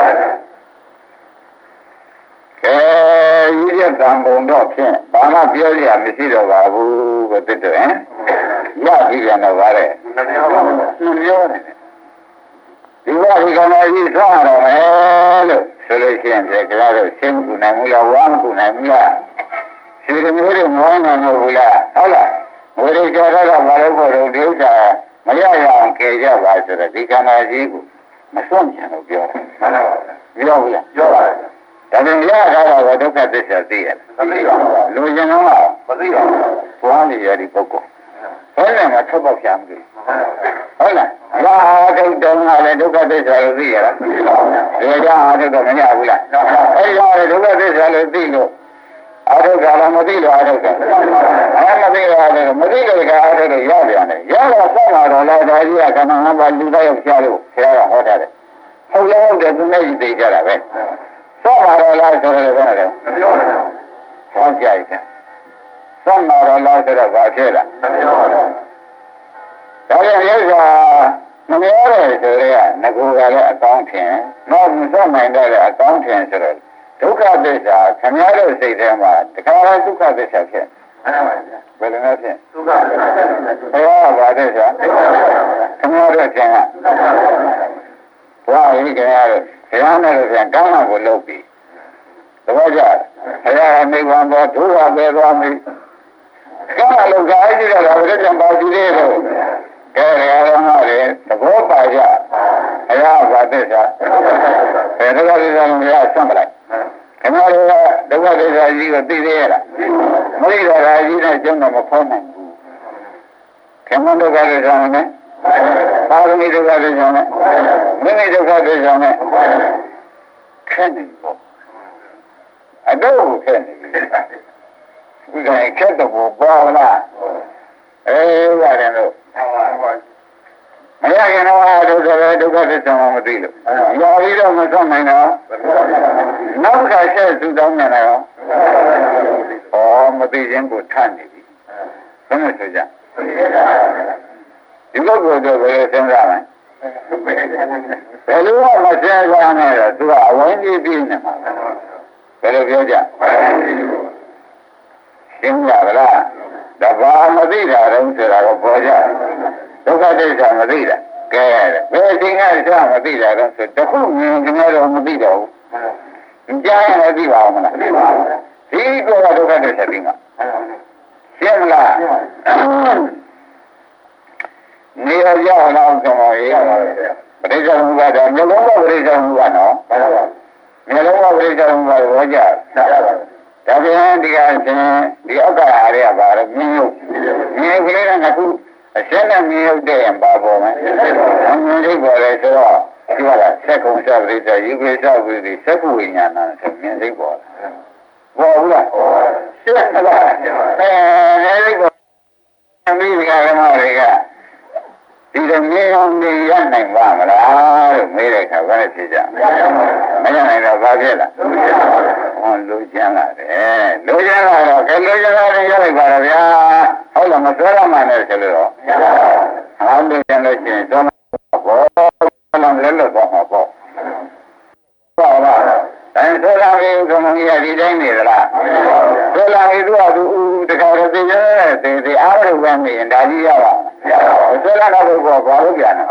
ကဲဒီပြတ်တံပုံတော့ဖြင့်ဘာမှပြောရမရှိတော့ပါဘူးဘယ်တစ်တော့ဟင်ရပြီးပြန်တော့ဗါတဲ့မပြောနဲ့ဒီဘဝဒီကံကြီးသွားရတော့မယ်လို့ဆိုလို့ရှိရင်ကြကြတော့ရှင်းကူနိုင်မှုလားဝမ်းကူနိုင်မှုလားဒီလိုမျိုးတွေမဝမ်းနိုင်ဘူးလားဟုတ်လားဝိရိယကတော့ဘာလို့ဖို့လို့ဒီဥစ္စာမရရအောင်ကြကြပါဆိုတော့ဒီကံကြီးကိုမစွန့်ချင်လို့ပြောတယ်မှန်ပါပါပြောဘူးလားပြောပါတယ်ဒါပေမဲ့ရတာတော့ဒုက္ခသစ္စာသိရတယ်မသိပါဘူးလူကျင်တော့မသိပါဘူးဘဝနေရတဲ့ပုဂ္ဂိုလ်ဘယ်နဲ့မှထွက်ပေါက်ရှာမလို့ဟုတ်လားလာထုတ်တုံးကလည်းဒုက္ခသစ္စာလို့သိရတာဒီကြောင့်အားထုတ်တော့မရဘူးလားအဲဒီတော့ဒုက္ခသစ္စာလို့သိလို့အားထုတ်တာလည်းမသိလို့အားထုတ်တယ်မသိလို့အားထုတ်တယ်မသိလို့ကအားထုတ်လို့ရပြန်တယ်ရတော့စောင့်လာတော့လည်းဒါကြီးကခဏငါးပါးလူသားရောက်ရှားလို့ဆရာကဟောထားတယ်ဟုတ်လည်းဟုတ်တယ်သူနဲ့ကြီးသိကြတာပဲစောင့်လာတော့လားဆိုတော့ဘယ်နဲ့လဲမပြောနဲ့ဟောကြိုက်တယ်စောင့်လာတော့လားဆိုတော့ဘာဖြစ်လဲမပြောနဲ့ဒါပြန်ရုပ်ကမပြောရဲဆိုတော့ငကူကလည်းအကောင်းထင်တော့မစောင့်နိုင်တဲ့အကောင်းထင်ဆိုတော့ဒုက္ခသစ္စာခင်ဗျားတို့စိတ်ထဲမှာတခါလဲဒုက္ခသစ္စာဖြစ်မှန်ပါဗျာဘယ်လိုလဲဖြစ်ဒုက္ခသစ္စာဘယ်ဟာပါသစ္စာခင်ဗျားတို့ထင်ကဘဝကြီးခင်ဗျားတို့ဘုရားနဲ့တို့ပြန်ကောင်းအောင်ကိုလုပ်ပြီးသဘောကျဘုရားနိဗ္ဗာန်ပေါ်ဒုက္ခပဲသွားပြီကောင်းအောင်လုပ်ကြအဲ့ဒီတော့ဘယ်ပြန်ပါကြည့်သေးလို့ကဲရရမှာလေသဘောပါကြဘုရားဘာသစ္စာဘယ်ဒုက္ခသစ္စာကိုဘုရားဆံပလိုက်ခင်ဗျားတို့ကဒုက္ခသစ္စာကြီးကိုသိသေးရလားမသိတော့တာကြီးနဲ့ကျုံတော့မဖော်နိုင်ဘူးခင်ဗျားဒုက္ခသစ္စာနဲ့ပါရမီဒုက္ခသစ္စာနဲ့မိမိဒုက္ခသစ္စာနဲ့ခက်နေပေါ့အတော့ခက်နေပြီဒီကခက်တော့ပေါ်လာရတယ်လို့မရခင်တော့ဒုက္ခပဲဒုက္ခသစ္စာမှမသိလို့ရပြီးတော့မဆုံးနိုင်တော့နောက်တစ်ခါဆက်စုတောင်းနေတော့ဩမသိခြင်းကိုထနေပြီဘယ်နဲ့ဆိုကြဒီပုဂ္ဂိုလ်တို့ဘယ်လိုစဉ်းစားမလဲဘယ်လိုမှမစဉ်းစားနဲ့တော့သူကအဝိနည်းပြင်းနေမှာဘယ်လိုပြောကြရှင်းကြပါလားဒါဘာမသိတာတုံးဆိုတာကိုပေါ်ကြဒုက္ခသစ္စာမသိတာကဲဘယ်အချိန်ကစမသိတာတော့ဆိုတခုမြင်ကြတော့မသိတော့ဘူးကြားရင်လည်းသိပါအောင်မလားသိပါဘူးဒီကောဒုက္ခသစ္စာသိမှာရှင်းမလားနေရကြအောင်ဆိုတော့ရေးပရိစ္ဆေမှုကတော့မျိုးလုံးကပရိစ္ဆေမှုကနော်မျိုးလုံးကပရိစ္ဆေမှုကဘောကြဒါပြန်ဒီကဒီအောက်ကအားရပါတော့မြင်ရုပ်မြင်ကလေးကခုအရှင်းနဲ့မြင်ရုပ်တဲ့ရင်ပါပေါ်မယ်မြင်ရုပ်ပေါ်လေဆိုတော့ဒီကစက္ကုံစပရိစ္ဆေယူပိစ္ဆဝိသိစက္ခုဝိညာဏဆိုမြင်စိတ်ပေါ်လာပေါ်ဘူးလားရှင်းလားအဲဒီကအမိဒီကဓမ္မတွေကဒီလိုမြင်အောင်နေရနိုင်ပါမလားလို့မေးတဲ့အခါဘာလဲဖြေကြမရနိုင်တော့ဘာဖြစ်လားဟောလူကျမ်းလာတယ်လူကျမ်းလာတော့ကဲလူကျမ်းလာရင်ရလိုက်ပါတော့ဗျာဟုတ်လားမပြောရမှန်းနဲ့ဆိုလို့တော့ဟာလူကျမ်းလို့ရှိရင်တော့ဘောလုံးလည်းလို့တော့မှာပေါ့ဟုတ်လားဒါဆိုလာပြီဘုံကြီးကဒီတိုင်းနေသလားဆိုလာပြီသူကသူတခါတည်းသိရဲ့ဒီအားရဝမ်းနေရင်ဒါကြီးရပါဆိုလာတော့ဘောဘာလို့ပြန်လဲ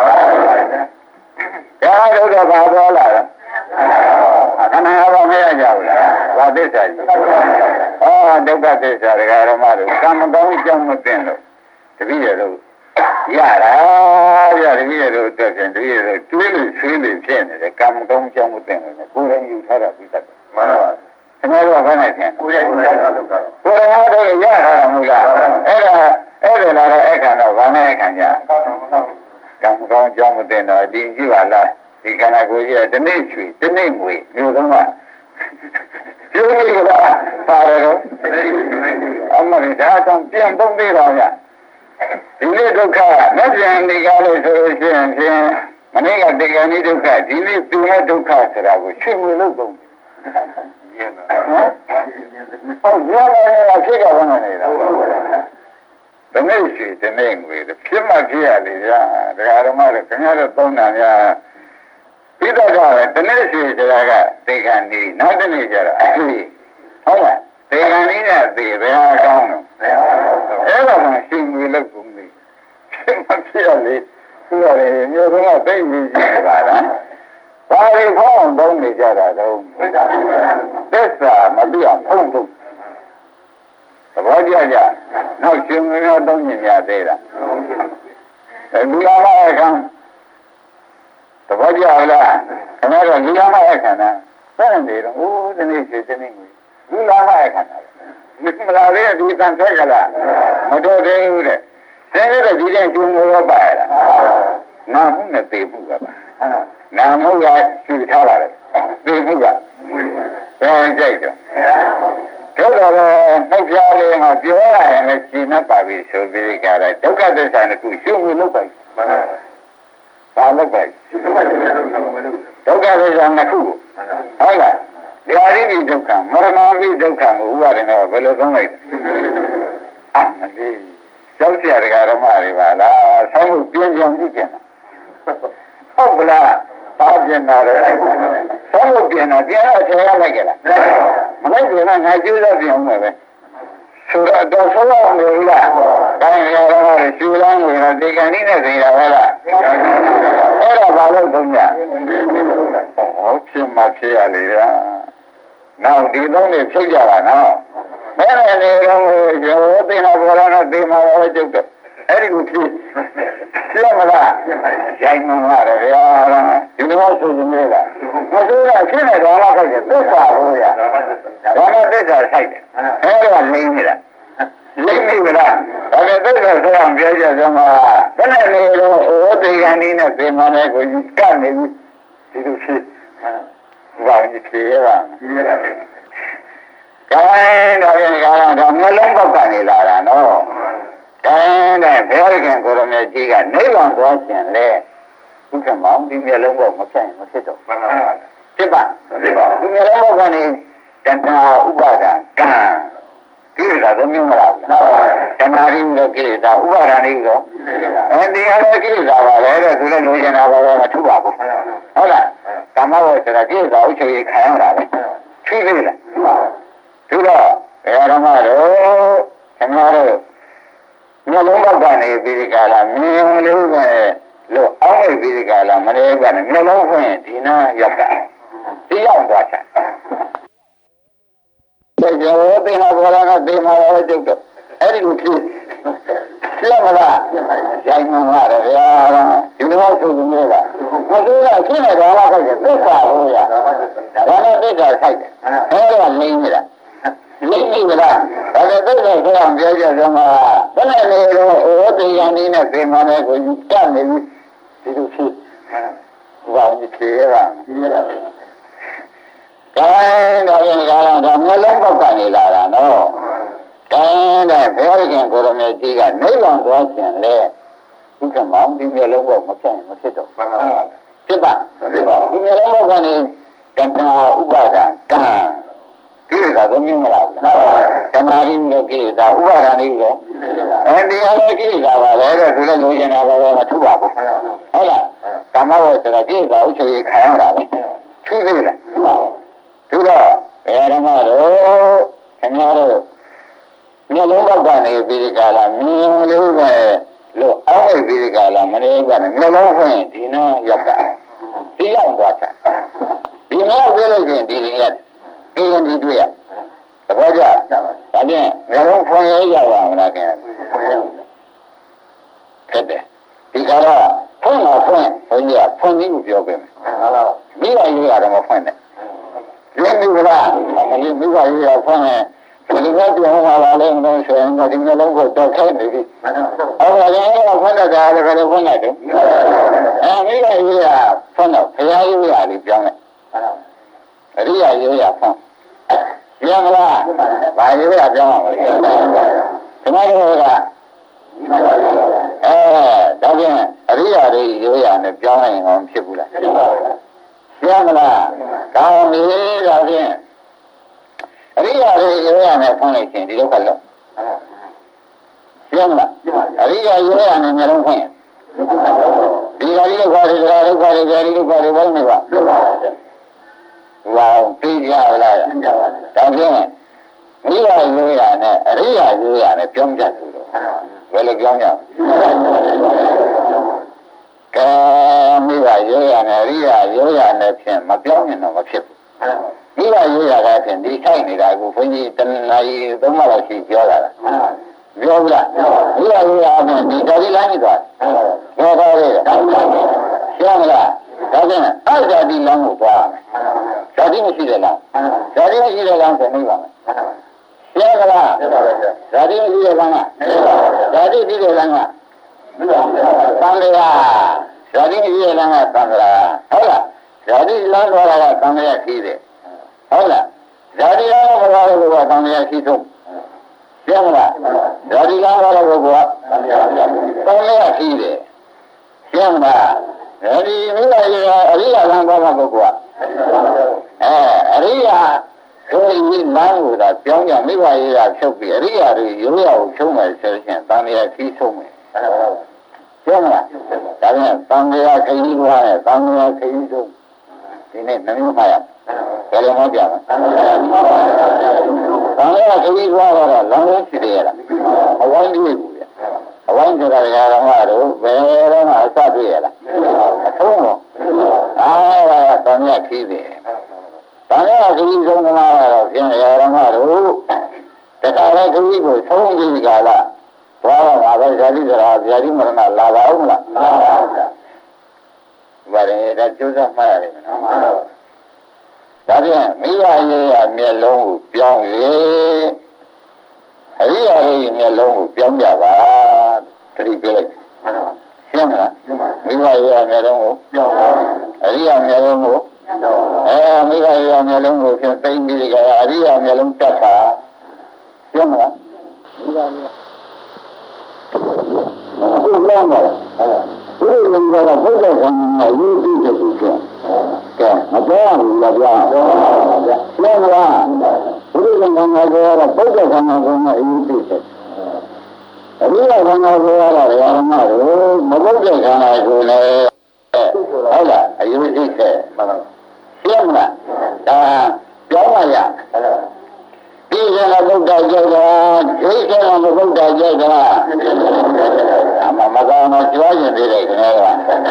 ဒါတော့ဘာပြောလာလဲခဏဘာမရကြဘူးလားဘာသစ္စာကြီးဒုက္ခသစ္စာဒကာရမတို့ကံမကောင်းကြောင်းမသိလို့တပည့်ရတို့ရတာဗျာတပည့်ရတို့အတွက်ပြန်တပည့်ရတို့တွေးလို့ဆွေးလို့ဖြစ်နေတယ်ကံမကောင်းကြောင်းမသိလို့ကိုယ်လည်းယူထားတာပြီးတတ်တယ်မှန်ပါပါခင်ဗျားတို့ကဘာနဲ့ပြန်ကိုယ်လည်းယူထားတာလို့ကတော့ကိုယ်လည်းတော့ရတာမဟုတ်လားအဲ့ဒါလာတဲ့အခါတော့ဘာနဲ့အခါကြကံမကောင်းကြောင်းမသိတော့ဒီကြည့်ပါလားဒီခန္ဓာကိုယ်ကြီးကဒီနေ့ချွေဒီနေ့ငွေမျိုးသုံးကဒီလိုကပါတယ်တော့အမှန်တရားပြန်သုံးသေးတော့ဗျဒီနေ့ဒုက္ခမပြန်ဒီကားလို့ဆိုလို့ရှိရင်ဖြင့်မနေ့ကတေဂဏိဒုက္ခဒီနေ့သူရဲ့ဒုက္ခဆိုတာကိုရွှေငွေလို့သုံးတယ်ဟုတ်ရပါဖြစ်ကဝန်နေတာဒီနေ့ရှိဒီနေ့ငွေဖြစ်မှဖြစ်ရလေဗျာဒကာဓမ္မတွေခင်ဗျားတို့သုံးတာများပြီးတော့ကလည်းဒီနေ့ရှိဆိုတာကတေဂဏိနောက်တစ်နေ့ကျတော့ဟုတ်လားတေဂဏိနဲ့သေဘယ်ဟာကောင်းလို့အဲ့ဒါမှရှင်ငွေလို့ကုန်ပြီဖြစ်မှဖြစ်ရလေသူရတယ်မျိုးစုံကသိပြီးကြည့်ပါလားဘာလို့ဖောင်းသုံးနေကြတာတော့သစ္စာမပြအောင်ဖုံးထုတ်သဘောကျကြနောက်ရှင်ငွေရောသုံးညင်များသေးတာဒီလာမအခန်းသဘောကျလားခင်ဗျားတို့ဒီလာမအခန်းနာဘယ်နေတော့ဒီနေ့ရှိဒီနေ့ငွေဒီလာမအခန်းနာမလာသေးဒီကံထက်ကလားမတော်သေးဘူးတဲ့ဆင်းရဲတဲ့ဒီတဲ့ကျုံရောပါရလားနာမှုနဲ့သိမှုကပါနာမှုကရှင်းထားပါတယ်သိမှုကဘယ်ကြိုက်တော့တော့နှုတ်ပြလေးကပြောရရင်လည်းရှင်းတ်ပါပြီဆိုပြီးကြတယ်ဒုက္ခသစ္စာနဲ့ခုရှုံးမှုလုပ်ပါဘာလုပ်ပါဒုက္ခသစ္စာနှစ်ခုဟုတ်လားဒီအရိပိဒုက္ခမရဏပိဒုက္ခကိုဥပါဒနဲ့ဘယ်လိုသုံးလိုက်လဲမလေးကျောက်ကြရဓမ္မတွေပါလားဆောင်းလို့ပြင်းပြင်းကြည့်ပြန်ဟုတ်ကလားပါပြန်တာလေဆောင်းလို့ပြန်တာပြန်တော့ဆရာလိုက်ကြလားမလိုက်ပြန်တော့ငါကျိုးတော့ပြန်မှာပဲဆိုတော့ဆောင်းလို့နေလားတိုင်းရတော့ရှူလန်းဝင်တော့ဒီကနေ့နဲ့သိတာပဲလားအဲ့ဒါဘာလို့သုံးကြဟုတ်ဖြစ်မှဖြစ်ရလေလားနောက်ဒီသုံးနေဖြစ်ကြတာနော်ဘယ်နဲ့နေတော့ကျော်သိနာပေါ်လာတော့ဒီမှာပဲကျုပ်တော့အဲ့ဒီကိုဖြစ်မလားရိုင်းမှလာတယ်ဗျာဒီလိုဆိုနေလားမဆိုးတာဖြစ်နေတော့လားခိုက်တယ်သစ္စာဟောရဒါမှသစ္စာဆိုင်တယ်အဲ့ဒါလိမ့်နေတာလိမ့်နေလားဒါနဲ့သစ္စာဆိုအောင်ပြောကြစမ်းပါဘယ်နဲ့နေတော့ဩတေဂန်ဒီနဲ့ဒီမှာလည်းကိုကနေပြီဒီလိုဖြစ်ဘာကြီးဖြစ်ရတာကဲတော့ဒီကတော့နှလုံးပေါက်ကနေလာတာနော်ကဲတဲ့ဘုရားခင်ကိုရမေကြီးကနိဗ္ဗာန်သွားခြင်းလေဘုရားမောင်ဒီမျက်လုံးပေါက်မဖြစ်ရင်မဖြစ်တော့ဖြစ်ပါဒီမျက်လုံးပေါက်ကနေတဏှာဥပါဒံကံဒီလိုသာမျိုးမလားဓမ္မရင်းတို့ကိလေသာဥပါဒဏ်လေးတော့တရားလည်းကိလေသာပါလေတဲ့သူလည်းလိုချင်တာပါပဲမထုပါဘူးဟုတ်လားကာမဝေဆိုတာကိလေသာဥချုပ်ရေးခံရတာပဲဖြည်းဖြည်းလားသူတော့ဘယ်ဓမ္မတော့ခင်ဗျားတို့မျိုးလုံးပေါက်ကနေပြီးဒီကလာမြင်လို့ပဲလို့အောင်းလိုက်ပြီးဒီကလာမလေးကနေမျိုးလုံးဖွင့်ဒီနာရောက်တာဒီရောက်သွားချာတဲ့ကျော်တေဟာဘောလာကတေမာရောကျုပ်တော့အဲ့ဒီလိုဖြစ်ပြမလားရိုင်းမှလာတယ်ဗျာဒီလိုဆိုနေလို့ပါမစိုးရဖြစ်နေတော့လားခိုက်တယ်သစ္စာလို့ရဒါနဲ့သစ္စာခိုက်တယ်အဲ့ဒါလိမ့်နေတာလိမ့်နေလားဒါလည်းသစ္စာဆိုအောင်ပြောကြစမ်းပါဘယ်နဲ့လဲတော့ဩတေယန်လေးနဲ့သေမနဲ့ကိုတတ်နေပြီဒီလိုဖြစ်ဘာလို့ဖြစ်ရတာဒါရင်ကာလဒါမျိုးလုံးပေါက်ကနေလာတာနော်တဲ့ဘုရားရှင်ကိုရမေကြီးကနိဗ္ဗာန်သွားခြင်းလေဒီကမောင်ဒီမျိုးလုံးပေါက်မဖြစ်တော့ဖြစ်ပါဒီမျိုးလုံးပေါက်ကနေတဏှာဥပါဒံကံကိလေသာသုံးမျိုးမလားဓမ္မရင်းတို့ကိလေသာဥပါဒံလေးရောတရားလည်းကိလေသာပါလေတဲ့သူလည်းလိုချင်တာပါပဲမထုပါဘူးဟုတ်လားကာမဝေဆိုတာကိလေသာဥချုပ်ရေးခံရတာပဲဖြည်းဖြည်းလားသူတော့ဘယ်ဓမ္မတော့ခင်ဗျားတို့မျိုးလုံးပေါက်ကနေပြီးဒီကလာမြင်လို့ပဲလို့အောင်းလိုက်ပြီးဒီကလာမလေးကနေမျိုးလုံးဖွင့်ဒီနာရောက်တာဒီရောက်သွားတာဒီမှာပြလို့ချင်းဒီရင်ရတယ်ဒီရင်ဒီတွေ့ရသဘောကျဒါဖြင့်မျိုးလုံးဖွင့်ရရောက်ပါမလားခင်ဗျာဖြစ်တယ်ဒီကတော့ဖွင့်တော့ဖွင့်ဘုန်းကြီးကဖွင့်ပြီးပြောပေးမယ်ဟုတ်လားမိဘရေးရတယ်မဖွင့်နဲ့လင်းပြီလားဒီမိဘရေးရဖွင့်ရင်ဒီလိုပြောင်းလာတယ်လို့ဆိုရင်ဒီမျိုးလုံးကိုတော့ခိုင်းနေပြီဟုတ်ပါရဲ့ဖွင့်တော့ဒါလည်းပဲဖွင့်လိုက်တယ်မိဘရေးရဖွင့်တော့ဘုရားရေးရလေးပြောင်းလိုက်အရိယာရေးရဖွင့်ပြောင်းလားဘာရေးရပြောင်းအောင်လဲဒီမှာတော့ကဒါဖြင့်အရိယာတွေရေးရနဲ့ပြောင်းနိုင်အောင်ဖြစ်ဘူးလားပြောင်းမလားကောင်းပြီဒါဖြင့်အရိယာတွေရိုးရမယ်ဖွင့်လိုက်ခြင်းဒီလောကလုံးပြောင်းမလားအရိယာရိုးရမယ်မျိုးလုံးဖွင့်ဒီဟာလေးကိုခေါ်တယ်ဒါလေးခေါ်တယ်ဒါလေးကိုခေါ်တယ်ဘယ်နဲ့ပါဝါသိကြလားဒါဖြင့်မိဘရိုးရနဲ့အရိယာရိုးရနဲ့ပြောင်းကြတယ်လို့ဘယ်လိုပြောင်းရကဲမိဘရိုးရနဲ့အရိယာရိုးရနဲ့ဖြင့်မပြောင်းရင်တော့မဖြစ်ဘူးမိဘရေးရတာဖြင့်ဒီဆိုင်နေတာကိုဘုန်းကြီးတဏှာကြီးသုံးမလောက်ရှိပြောတာလားပြောဘူးလားမိဘရေးရအောင်ဒီတော်ကြီးလမ်းကြီးသွားပြောတော့လေပြောမလားဒါဖြင့်အဇာတိလမ်းကိုသွားမယ်ဇာတိမရှိတဲ့လမ်းဇာတိမရှိတဲ့လမ်းဆိုနေပါမယ်ပြောမလားဇာတိမရှိတဲ့လမ်းကဇာတိရှိတဲ့လမ်းကသံဃာဇာတိမရှိတဲ့လမ်းကသံဃာဟုတ်လားဇာတိလမ်းသွားတာကသံဃာကြီးတယ်ဟုတ်လားဇာတိလမ်းသွားတာကသံဃာရှိဆုံးပြောမလားဇာတိလမ်းသွားတာကသံဃာကြီးတယ်ပြောမလားဒီမိဘရေအရိယာလမ်းသွားတာကအရိယာဆိုရင်လမ်းကိုသာပြောင်းရမိဘရေကဖြုတ်ပြီးအရိယာတွေရိုးရအောင်ဖြုံးမယ်ဆိုရင်သံဃာကြီးဆုံးမယ်ပြောမလားဒါပြန်သံဃာခရီးသွားတယ်သံဃာခရီးဆုံးဒီနေ့မမျိုးမှာရဘယ်လိုမှပြမလဲသံဃာခရီးသွားတော့လမ်းလေးဖြစ်ရတာအဝိုင်းကြီးဘူးအဝိုင်းဆိုတာဓမ္မတို့ဘယ်တော့မှအစတွေ့ရလားအထုံးတော့သံဃာခရီးတယ်သံဃာခရီးဆုံးတော့ဖြင့်ဓမ္မတို့တခါလဲခရီးကိုသုံးပြီးကြလားသွားတော့ပါပဲဇာတိဆိုတာဇာတိမရဏလာပါဦးမလားဘာလဲဒါကျိုးစားမှတ်ရတယ်နော်ဒါဖြင့်မိဘရေးရမျက်လုံးကိုပြောင်းလေအရိယာရေးမျက်လုံးကိုပြောင်းကြပါတတိပြလိုက်ရှင်းမလားမိဘရေးရမျက်လုံးကိုပြောင်းအရိယာမျက်လုံးကိုမိဘရေးရမျက်လုံးကိုဖြင့်သိမ့်ပြီးကြအရိယာမျက်လုံးတက်တာရှင်းမလားမိဘရေးဘုရားမှာဘုရားကဘုရားကယူပြီးတယ်ဆိုတော့ကဲမပြောဘူးလားဗျာမှန်လားဘုရားကဘုရားကဘုရားကယူပြီးတယ်အခုကဘာလို့ပြောရတာလဲမလို့မဟုတ်တဲ့ခန္ဓာကိုယ်နဲ့ဟုတ်လားအယုဒိတ်တဲ့မှန်ပါရှင်းမလားဒါပြောင်းပါရဒီကနေ့ဘုရားကြောက်တာဒိဋ္ဌိကဘုရားကြောက်တာမကောင်းတော့ကြွားရင်သေးတယ်ခင်ဗျာ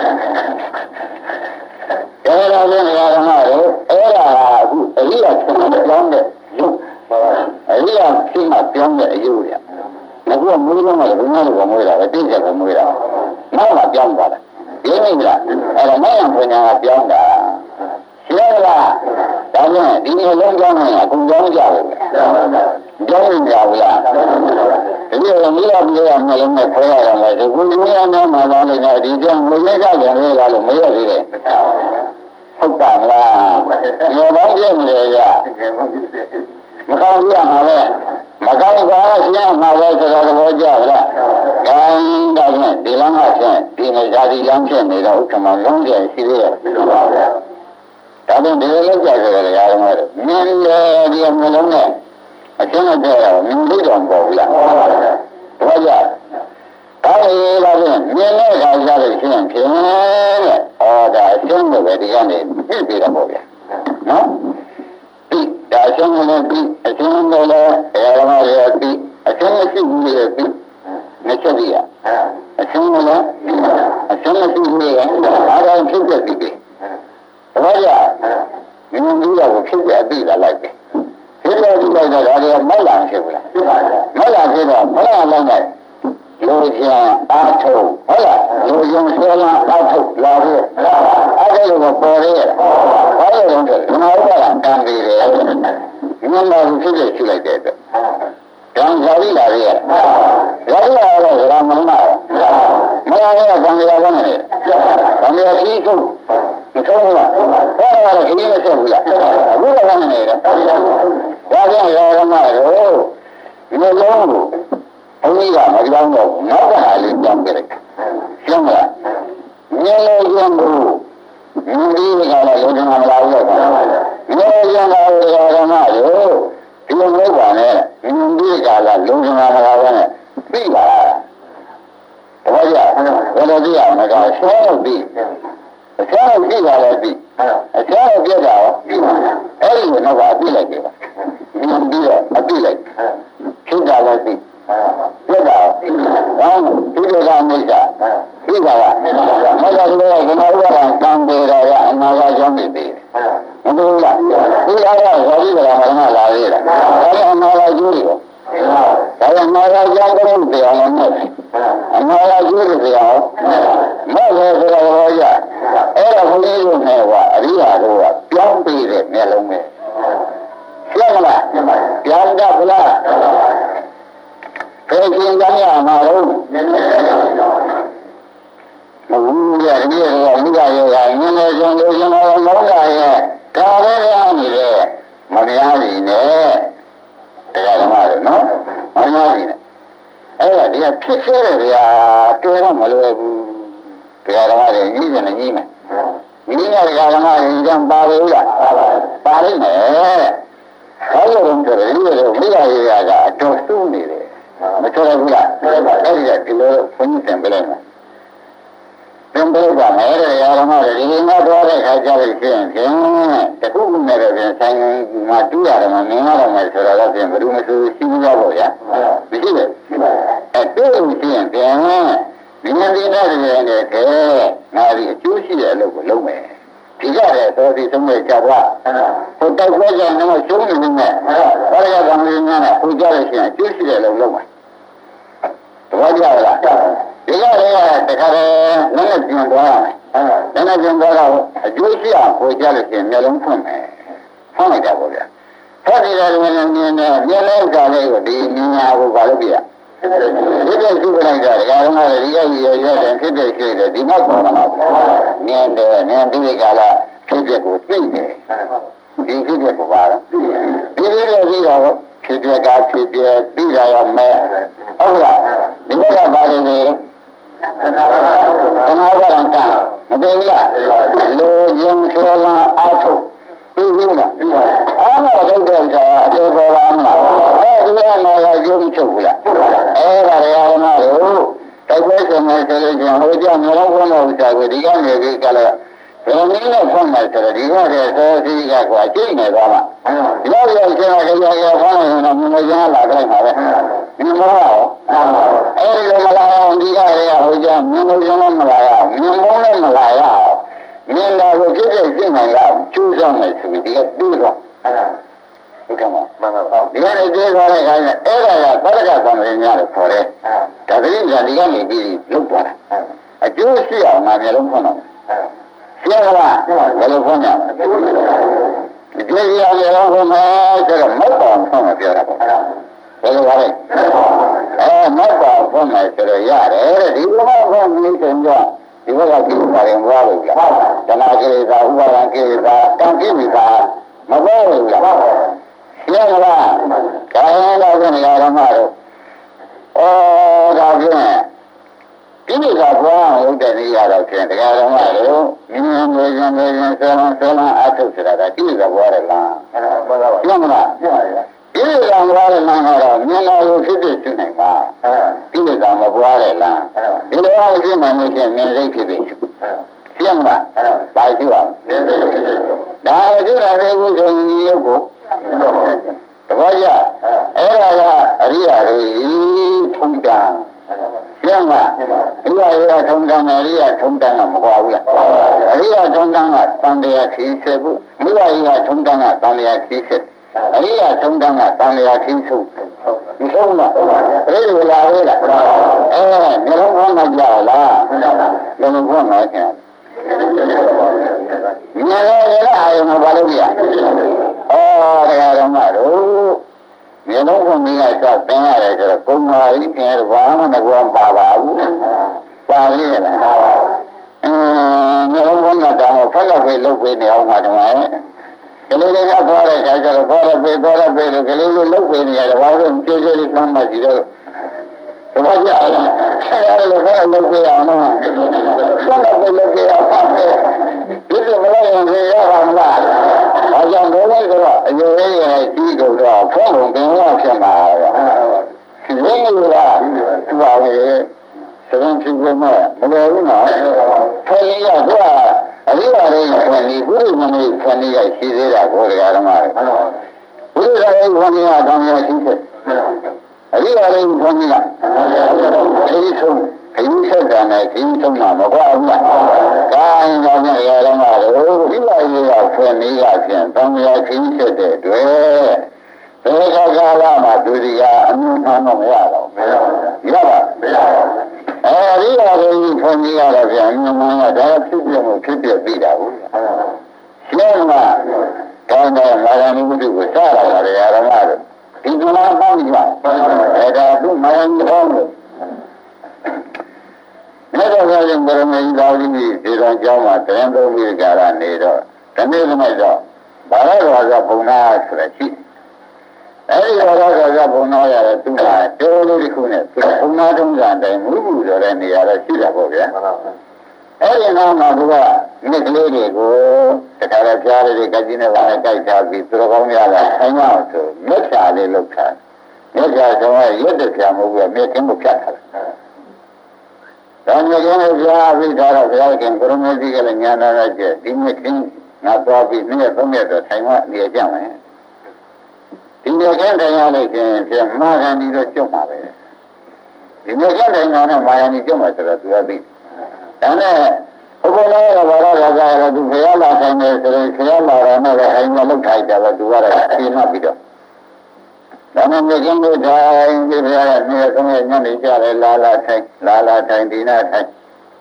အဲ့ဒါလည်းငါကမှတော့အဲ့ဒါအခုအရိယာဖြစ်မှပြောင်းတဲ့ရုပ်အရိယာဖြစ်မှပြောင်းတဲ့အယုရငါကမွေးတော့မှဘယ်မှာတော့မွေးတာပဲတိကျကမွေးတာနောက်မှပြောင်းသွားတာဒီနေ့ကအဲ့ဒါမဲ့ပညာကပြောင်းတာရှင်းလားဒါနဲ့ဒီလိုလုံးကြောင်းနေတာအခုကြောင်းကြတယ်ကြောင်းနေကြဘူးလားဒီလိုမိရပြေရမလို့နဲ့ခွဲရတာလေဒီကုသမြတ်နဲ့မှလာနေတယ်ဒီကြောင့်မွေးရကြတယ်လေကလို့မရသေးတယ်ဟုတ်ပါလားဒီဘောင်းပြည့်နေရမကောင်းရမှာလေမကောင်းပါရှင်းမှာပဲဆိုတော့သဘောကျလား။ဒါနဲ့ဒီလမ်းကဖြင့်ဒီနေဇာတိလမ်းဖြစ်နေတော့ဥက္ကမလုံးကျရှိသေးရဲ့။ဒါပေမဲ့ဒီလိုကြရတယ်လေအားလုံးကမြင်လေဒီမလုံးနဲ့အကျဉ်းနဲ့တော့မြင်လို့တော့မပေါ့ဘူးလား။ဘာကြ။ဒါလေးလာရင်မြင်တဲ့အခါကျတော့ရှင်းဖြင့်တဲ့။အော်ဒါအကျဉ်းပဲဒီကနေပြည့်ပြီးတော့ပေါ့ဗျာ။နော်။ဒါအချင်းလည်းပြီးအချင်းလည်းတရားတော်ရဲ့ပြီးအချင်းမရှိဘူးလေပြီးမချက်ရအချင်းလည်းအချင်းမရှိဘူးလေအားလုံးဖြစ်ပြပြီးပြီဘာကြမင်းတို့ကဖြစ်ပြပြီးလာလိုက်ပြီဖြစ်ပြပြီးလိုက်တော့ဒါတွေကမလာဖြစ်ဘူးလားမလာဖြစ်တော့မလာလိုက်နဲ့လူချင်းအားထုတ်ဟုတ်လားလူချင်းဆွဲလာအားထုတ်လာပြီးအဲ့ဒါကိုပေါ်ရဲဘာလို့လဲဒီမှာဥပဒါကံပြီးတယ်ဒီမှာဖြစ်ဖြစ်ရှိလိုက်တဲ့အတွက်ကံဇာတိလာရဲဇာတိလာတော့ဇာမမမရတဲ့ကံကြရပါနဲ့ကံကြရှိထုတ်မထုံးဘူးလားဟောတော့ခင်းမဆက်ဘူးလားအခုတော့ကနေတယ်ဒါကြောင့်ရောမရောဒီလိုလုံးကိုဘုန်းကြီးကမကြောက်တော့နောက်ကဟာလေးကြောင်းကြတယ်ရှင်းမလားမြင်လို့ရမှုဒီကလည်းလုံးဝမလာဘူးတော့မြင်လို့ရတာရောမရောဒီလိုမျိုးပါနဲ့ဒီကလည်းလုံးဝမလာဘူးနဲ့ပြီးပါဘာကြဘယ်လိုကြည့်ရမလဲရှင်းလို့ပြီးအချမ်းကိုကြည့်ပါလေပြီးအချမ်းကိုပြတ်တာရောအဲ့ဒီကတော့အပြစ်လိုက်တယ်ပြီးတော့အပြစ်လိုက်ဖြစ်တာလည်းပြီးပြတ်တာရောဒီလိုကမိစ္ဆာပြီးပါလားမဟုတ်တော့ဒီလိုကကျွန်တော်တို့ကကံပေတော်ရအနာဂတ်ကြောင့်ပြီးတယ်မဟုတ်လားဒီအားကဇာတိကလာမှလာရတာဒါကအနာဂတ်ကျိုးတွေဒါကအနာဂတ်ကြောင့်တော့ပြောင်းနေတယ်အနာဂတ်ကျိုးတွေပြောင်းမဟုတ်ဘူးဆိုတော့ရအဲ့ဒါဘုန်းကြီးတို့နဲ့ကအရိယာတို့ကပြောင်းပြီးတဲ့မျက်လုံးပဲရှင်းမလားပြောင်းတတ်လားဘယ်ကျင်ကြရမှာတော့မဟုတ်ရဒီရောမိဂရောကနည်းနည်းဆုံးလို့ကျွန်တော်မောင်းတာရဲ့ဒါပဲရနေတယ်မများစီနဲ့တရားဓမ္မတွေနော်မများစီနဲ့အဲ့ဒါဒီကဖြစ်ခဲ့တယ်ဗျာတွေ့တော့မလွယ်ဘူးတရားဓမ္မတွေကြီးတယ်ကြီးမယ်ဒီကတရားဓမ္မတွေကြံပါလို့လားပါလိမ့်မယ်ဘာလို့လဲဆိုတော့ဒီလိုမိဂရောကအတော်စုနေတယ်မတော်ဘူးလားအဲ့ဒီကဒီလိုဘုန်းကြီးသင်ပြလိုက်မယ်သင်ပြပါမယ်တရားဓမ္မတွေဒီမှာတော့တဲ့ခါကြလို့ရှိရင်တခုခုနဲ့ပဲပြန်ဆိုင်မှာတူးရတယ်မင်းကတော့မယ်ဆိုတော့ပြန်ဘယ်လိုမှဆိုရှင်းရပါ့ဗျာမရှိဘူးတူးလို့ရှိရင်ပြန်ဒီနေ့ဒီနေ့တွေနဲ့ကဲငါဒီအကျိုးရှိတဲ့အလုပ်ကိုလုပ်မယ်ဒီကြတဲ့သောတိသုံးမဲ့ကြပါဟိုတိုက်ပွဲကြတော့ကျုံးနေနေနဲ့ဘာရကံလေးများနဲ့ဟိုကြလို့ရှိရင်အကျိုးရှိတဲ့အလုပ်လုပ်မယ်တပည့်ကြလားဒီကလည်းတခါတည်းလည်းပြန်သွားရမယ်လည်းပြန်သွားတော့အကျိုးရှိအောင်ဟိုကြလို့ရှိရင်မျိုးလုံးဖွင့်မယ်ဖွင့်လိုက်ကြပါဗျာဖတ်နေတဲ့လူတွေမြင်နေမျက်လုံးကလေးကိုဒီမြင်ညာကိုဘာလို့ပြရဒီလိုရှိလိုက်ကြတယ်အားလုံးကဒီကကြီးရတဲ့ဖြစ်ဖြစ်ရှိတယ်ဒီမှာပေါ်မှာမြင်တယ်မြင်ဒီကလာဖြစ်ဖြစ်ကိုသိတယ်ဒီဖြစ်ဖြစ်ကိုပါတော့ဒီလိုပြီးတော့ဖြစ်ဖြစ်ကဖြစ်ဖြစ်ပြီးရရမယ်ဟုတ်လားဒီကဘာလဲသနာကရံကမသိဘူးလားလူချင်းဆိုလာအထုပြီးပြီလားအားမထုတ်တဲ့အခါအတေပေါ်လာမှာအဲဒီကလည်းရုံးချုပ်ဘူးလားအဲ့ဒါရရမှာလေဆိုမှဆိုလို့ချင်းဟိုကြောင့်မျိုးလုံးဘုန်းတော်ဥစ္စာကိုဒီကနေပြီးကြလားဘယ်နည်းနဲ့ဖွင့်မယ်ဆိုတော့ဒီကတည်းကသောစီကကွာကျိနေသွားမှာဒီလိုရောက်ချင်းတော့ကြောက်ဖွင့်လို့တော့မြင်ရလာကြမှာပဲမြင်မောအဲဒီလိုမလာအောင်ဒီကတည်းကဟိုကြောင့်မြင်လို့ချင်းမလာရအောင်မြင်မောလည်းမလာရအောင်မြင်တာကိုဖြစ်ဖြစ်ဖြစ်နိုင်အောင်ကျိုးဆောင်မယ်ဆိုပြီးဒီကတူးတော့ဟုတ်ကဲ့မဒီကနေ့တွေ့သွားတဲ့အခါကျအဲ့ဒါကသောတကသံဃာများလို့ခေါ်တယ်ဒါတိကဒီကနေပြီးလုတ်သွားတာအကျိုးရှိအောင်ငါမျိုးလုံးဖွင့်တော့ရှင်းလားဘယ်လိုဖွင့်ရမလဲဒီကြီးရအောင်ဖွင့်မယ်ဆိုတော့မဟုတ်ပါဘူးဖွင့်မပြောတာပေါ့ဘယ်လိုပါလဲမဟုတ်ပါဘူးဖွင့်မယ်ဆိုတော့ရတယ်ဒီလိုမှဖွင့်ပြီးဆိုတော့ဒီဘက်ကကြည့်ပါရင်ဘွားလို့လားဓမ္မကိလေသာဥပါဒံကိလေသာကံကိလေသာမပေါ်ဘူးလားရှင်းလားကာယတော်ကနေရမှာတော့ဒါဖြင့်ကိလေသာဘွားဟုတ်တဲ့နေရာတော့ဖြင့်တရားတော်မှာတော့မြင်မြင်မြင်ဆလန်းအထုတ်ဆိုတာကကိလေသာဘွားရလားရှင်းမလားရှင်းပါရဲ့ကိလေသာဘွားရလားတော့မြင်လာလို့ဖြစ်ဖြစ်ရှိနိုင်ပါကိလေသာမဘွားရလားဒီလိုအားဖြင့်မှလို့ချင်းမြင်စိတ်ဖြစ်ဖြစ်ရှင်းမလားပါရှိပါဒါကြည့်ရတဲ့ဘုရားကြီးရုပ်ကိုတပည့်ရအဲ့ဒါကအရိယာတွေထုံတန်ရှင်းမလားအရိယာထုံတန်အရိယာထုံတန်ကမကွာဘူးလားအရိယာထုံတန်ကတန်တရားခီးဆက်ဖို့မိဘကြီးကထုံတန်ကတန်တရားခီးဆက်အရိယာထုံတန်ကတန်တရားခီးဆုပ်ဒီဆုံးလားအဲ့ဒီလာရလားမျိုးလုံးခေါ်မှကြလားမျိုးလုံးခေါ်မှခင်မြင်ရတဲ့အာယုံဘာလို့ပြတရားတော်မှာတော့မျိုးလုံးခေါ်မိကစသင်ရတယ်ဆိုတော့ပုံမာကြီးခင်ရဘာမှမကွာပါပါဘူးပါလေလားမျိုးလုံးခေါ်တာတော့ဖက်လောက်ပဲလုပ်ပေးနေအောင်မှာတမန်ကလေးတွေကသွားတဲ့အခါကျတော့သွားရပေးလို့ကလေးတွေလုပ်ပေးနေရတယ်ဘာလို့ကြိုးကြိုးလေးမှန်းမှကြည့်တော့ဘာကြလဲဆက်ရတယ်လို့ပြောလုပ်ပေးအောင်နော်ဆက်တော့လုပ်ပေးအောင်ပါပဲဒီလိုမလုပ်ရင်ရပါမလားဘာကြောင့်လို့လဲဆိုတော့အရွယ်ရဲ့ကြီးတော့ဖုန်းလုံးတင်ရဖြစ်မှာပါဒီလိုလားဒီပါလေစရင်ဖြစ်လို့မလွယ်ဘူးနော်ဖေးရတော့အရိယာတွေခွန်ဒီဘုရားမင်းကြီးခွန်ကြီးကရှိသေးတာကိုတရားဓမ္မတွေဘုရားရဲ့ခွန်ကြီးကတောင်းရရှိတယ်အရိယာတွေခွန်ကြီးကခရီးဆုံးခရီးဆက်တာနဲ့ခရီးဆုံးမှာမကွာဘူးလားကိုင်းတော်မြတ်တရားဓမ္မတို့ဒီလိုရေးကခွန်ကြီးကဖြင့်တောင်းရခရီးဆက်တဲ့အတွက်ဘယ်ခါကာလမှာဒုတိယအမှုမှန်တော့မရတော့ဘူးရပါမရအဲဒီအရင်ခွန်ကြီးရတော့ဗျာမြန်မာကဒါဖြစ်ပြမှုဖြစ်ပြပြီးတာဟုတ်ရှင်းမလားကောင်းတယ်မာယာနိဝတ္ထုကိုစတာပါလေအရမတို့ဒီကလာပေါင်းကြပါဒါသူမာယာနိဘောလို့မြတ်စွာဘုရားရှင်ဘုရားမင်းသားကြီးဒီတော်ကျောင်းမှာတရင်သုံးပြီးကြတာနေတော့ဒီနေ့ကမှတော့ဘာလို့လဲဆိုဘုံနာဆိုရရှိအဲဒီတော့ကဘုံနာရတဲ့သူကတိုးလေးတစ်ခုနဲ့သူဘုံနာထုံးစံတိုင်းမူမှုဆိုတဲ့နေရာတော့ရှိတာပေါ့ဗျာအဲဒီနောက်မှာသူကမြစ်ကလေးတွေကိုတခါတော့ကြားရတဲ့ကကြီးနဲ့ပါနဲ့ကြိုက်ထားပြီးသူတော်ကောင်းများလာဆိုင်အောင်ဆိုမြတ်ချာလေးလုပ်ထားမြတ်ချာဆိုရင်ရွတ်တဲ့ဆရာမဟုတ်ဘူးမြတ်ကင်းကိုဖြတ်ထားတယ်မြတ်ကင်းကိုဖြတ်ပြီးတော့ဘုရားခင်ကရုဏာကြီးကလည်းညာနာရကျဒီမြတ်ကင်းငါသွားပြီးနေ့သုံးရက်တော့ဆိုင်မနေကြမယ်ဒီမြတ်ကင်းတရားလိုက်ခြင်းဖြင့်မာဂန်ဒီတော့ကျုံပါပဲဒီမြတ်ကင်းတရားနဲ့မာဂန်ဒီကျုံမှာဆိုတော့သူကပြီးဒါနဲ့ဘုရားကဘာလို့လာကြရသူဘုရားလာဆိုင်နေဆိုရင်ဘုရားလာတော့လည်းအိမ်မှာလောက်ထိုက်တယ်ပဲသူကတော့ရှင်းမှပြီးတော့ဒါနဲ့မြတ်ကင်းတို့တိုင်းဒီဘုရားရဲ့နေ့ဆုံးရဲ့ညနေကြတယ်လာထိုင်ဒီနာထိုင်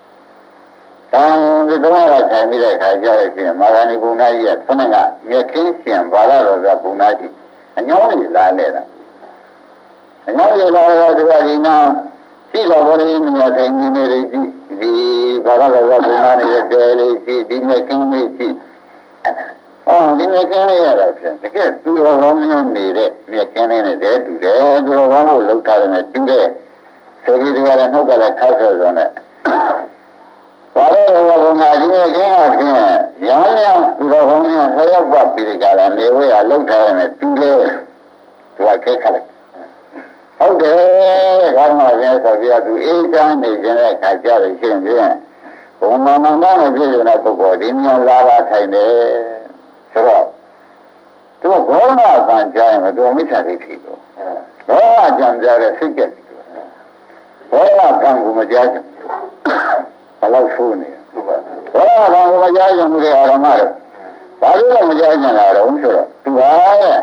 ဒီတော့ထိုင်ပြီးတဲ့ခါကျတော့ရှင်မာဂန်ဒီဘုံသားကြီးကဆန်းကမြတ်ကင်းရှင်ဘာလို့လဲဘုံသားကြီးအညောင်းကြီးလာနေတာအညောင်းကြီးလာတော့ဒီကဒီနာရှိတော်ဘုရားမြတ်ဆိုင်နေနေဒီဘာသာတော်ဘုရားနေတဲ့တဲလေးရှိဒီမြတ်ကင်းလေးရှိဒီမြတ်ကင်းလေးရတော့ဖြင့်တကယ်သူတော်ကောင်းမျိုးနေတဲ့မြတ်ကင်းလေးနဲ့တည်းတူတယ်သူတော်ကောင်းကိုလောက်ထားတယ်နဲ့တူတယ်ဆိုပြီးဒီကလည်းနှုတ်ကလည်းခါဆော့ဆော့နဲ့ဘာလို့ဘုရားဒီမြတ်ကင်းကဖြင့်ရောင်းရောင်းသူတော်ကောင်းမျိုးဆရာပတ်ပြီးကြတယ်နေဝဲရလောက်ထားတယ်နဲ့တူတယ်သူကခဲခက်လိုက်ဟုတ်တယ်ဘာမှာပဲဆိုပြသူအေးချမ်းနေခြင်းတဲ့ခါကြလို့ရှိရင်ဘုံမမနာနဲ့ပြည့်စုံတဲ့ပုဂ္ဂိုလ်ဒီမြန်လာတာထိုင်တယ်ဆိုတော့သူဘောရမကံကြရင်သူမိစ္ဆာဒိဋ္ဌိကိုဘောရကြံကြတဲ့စိတ်ကြက်ဘောရကံကိုမကြားချင်ဘယ်လောက်ဆိုးနေဘောရကံကိုမကြားချင်ဘူးလေအာရမတို့ဘာလို့မကြားချင်တာတော့ဆိုတော့သူဟာတဲ့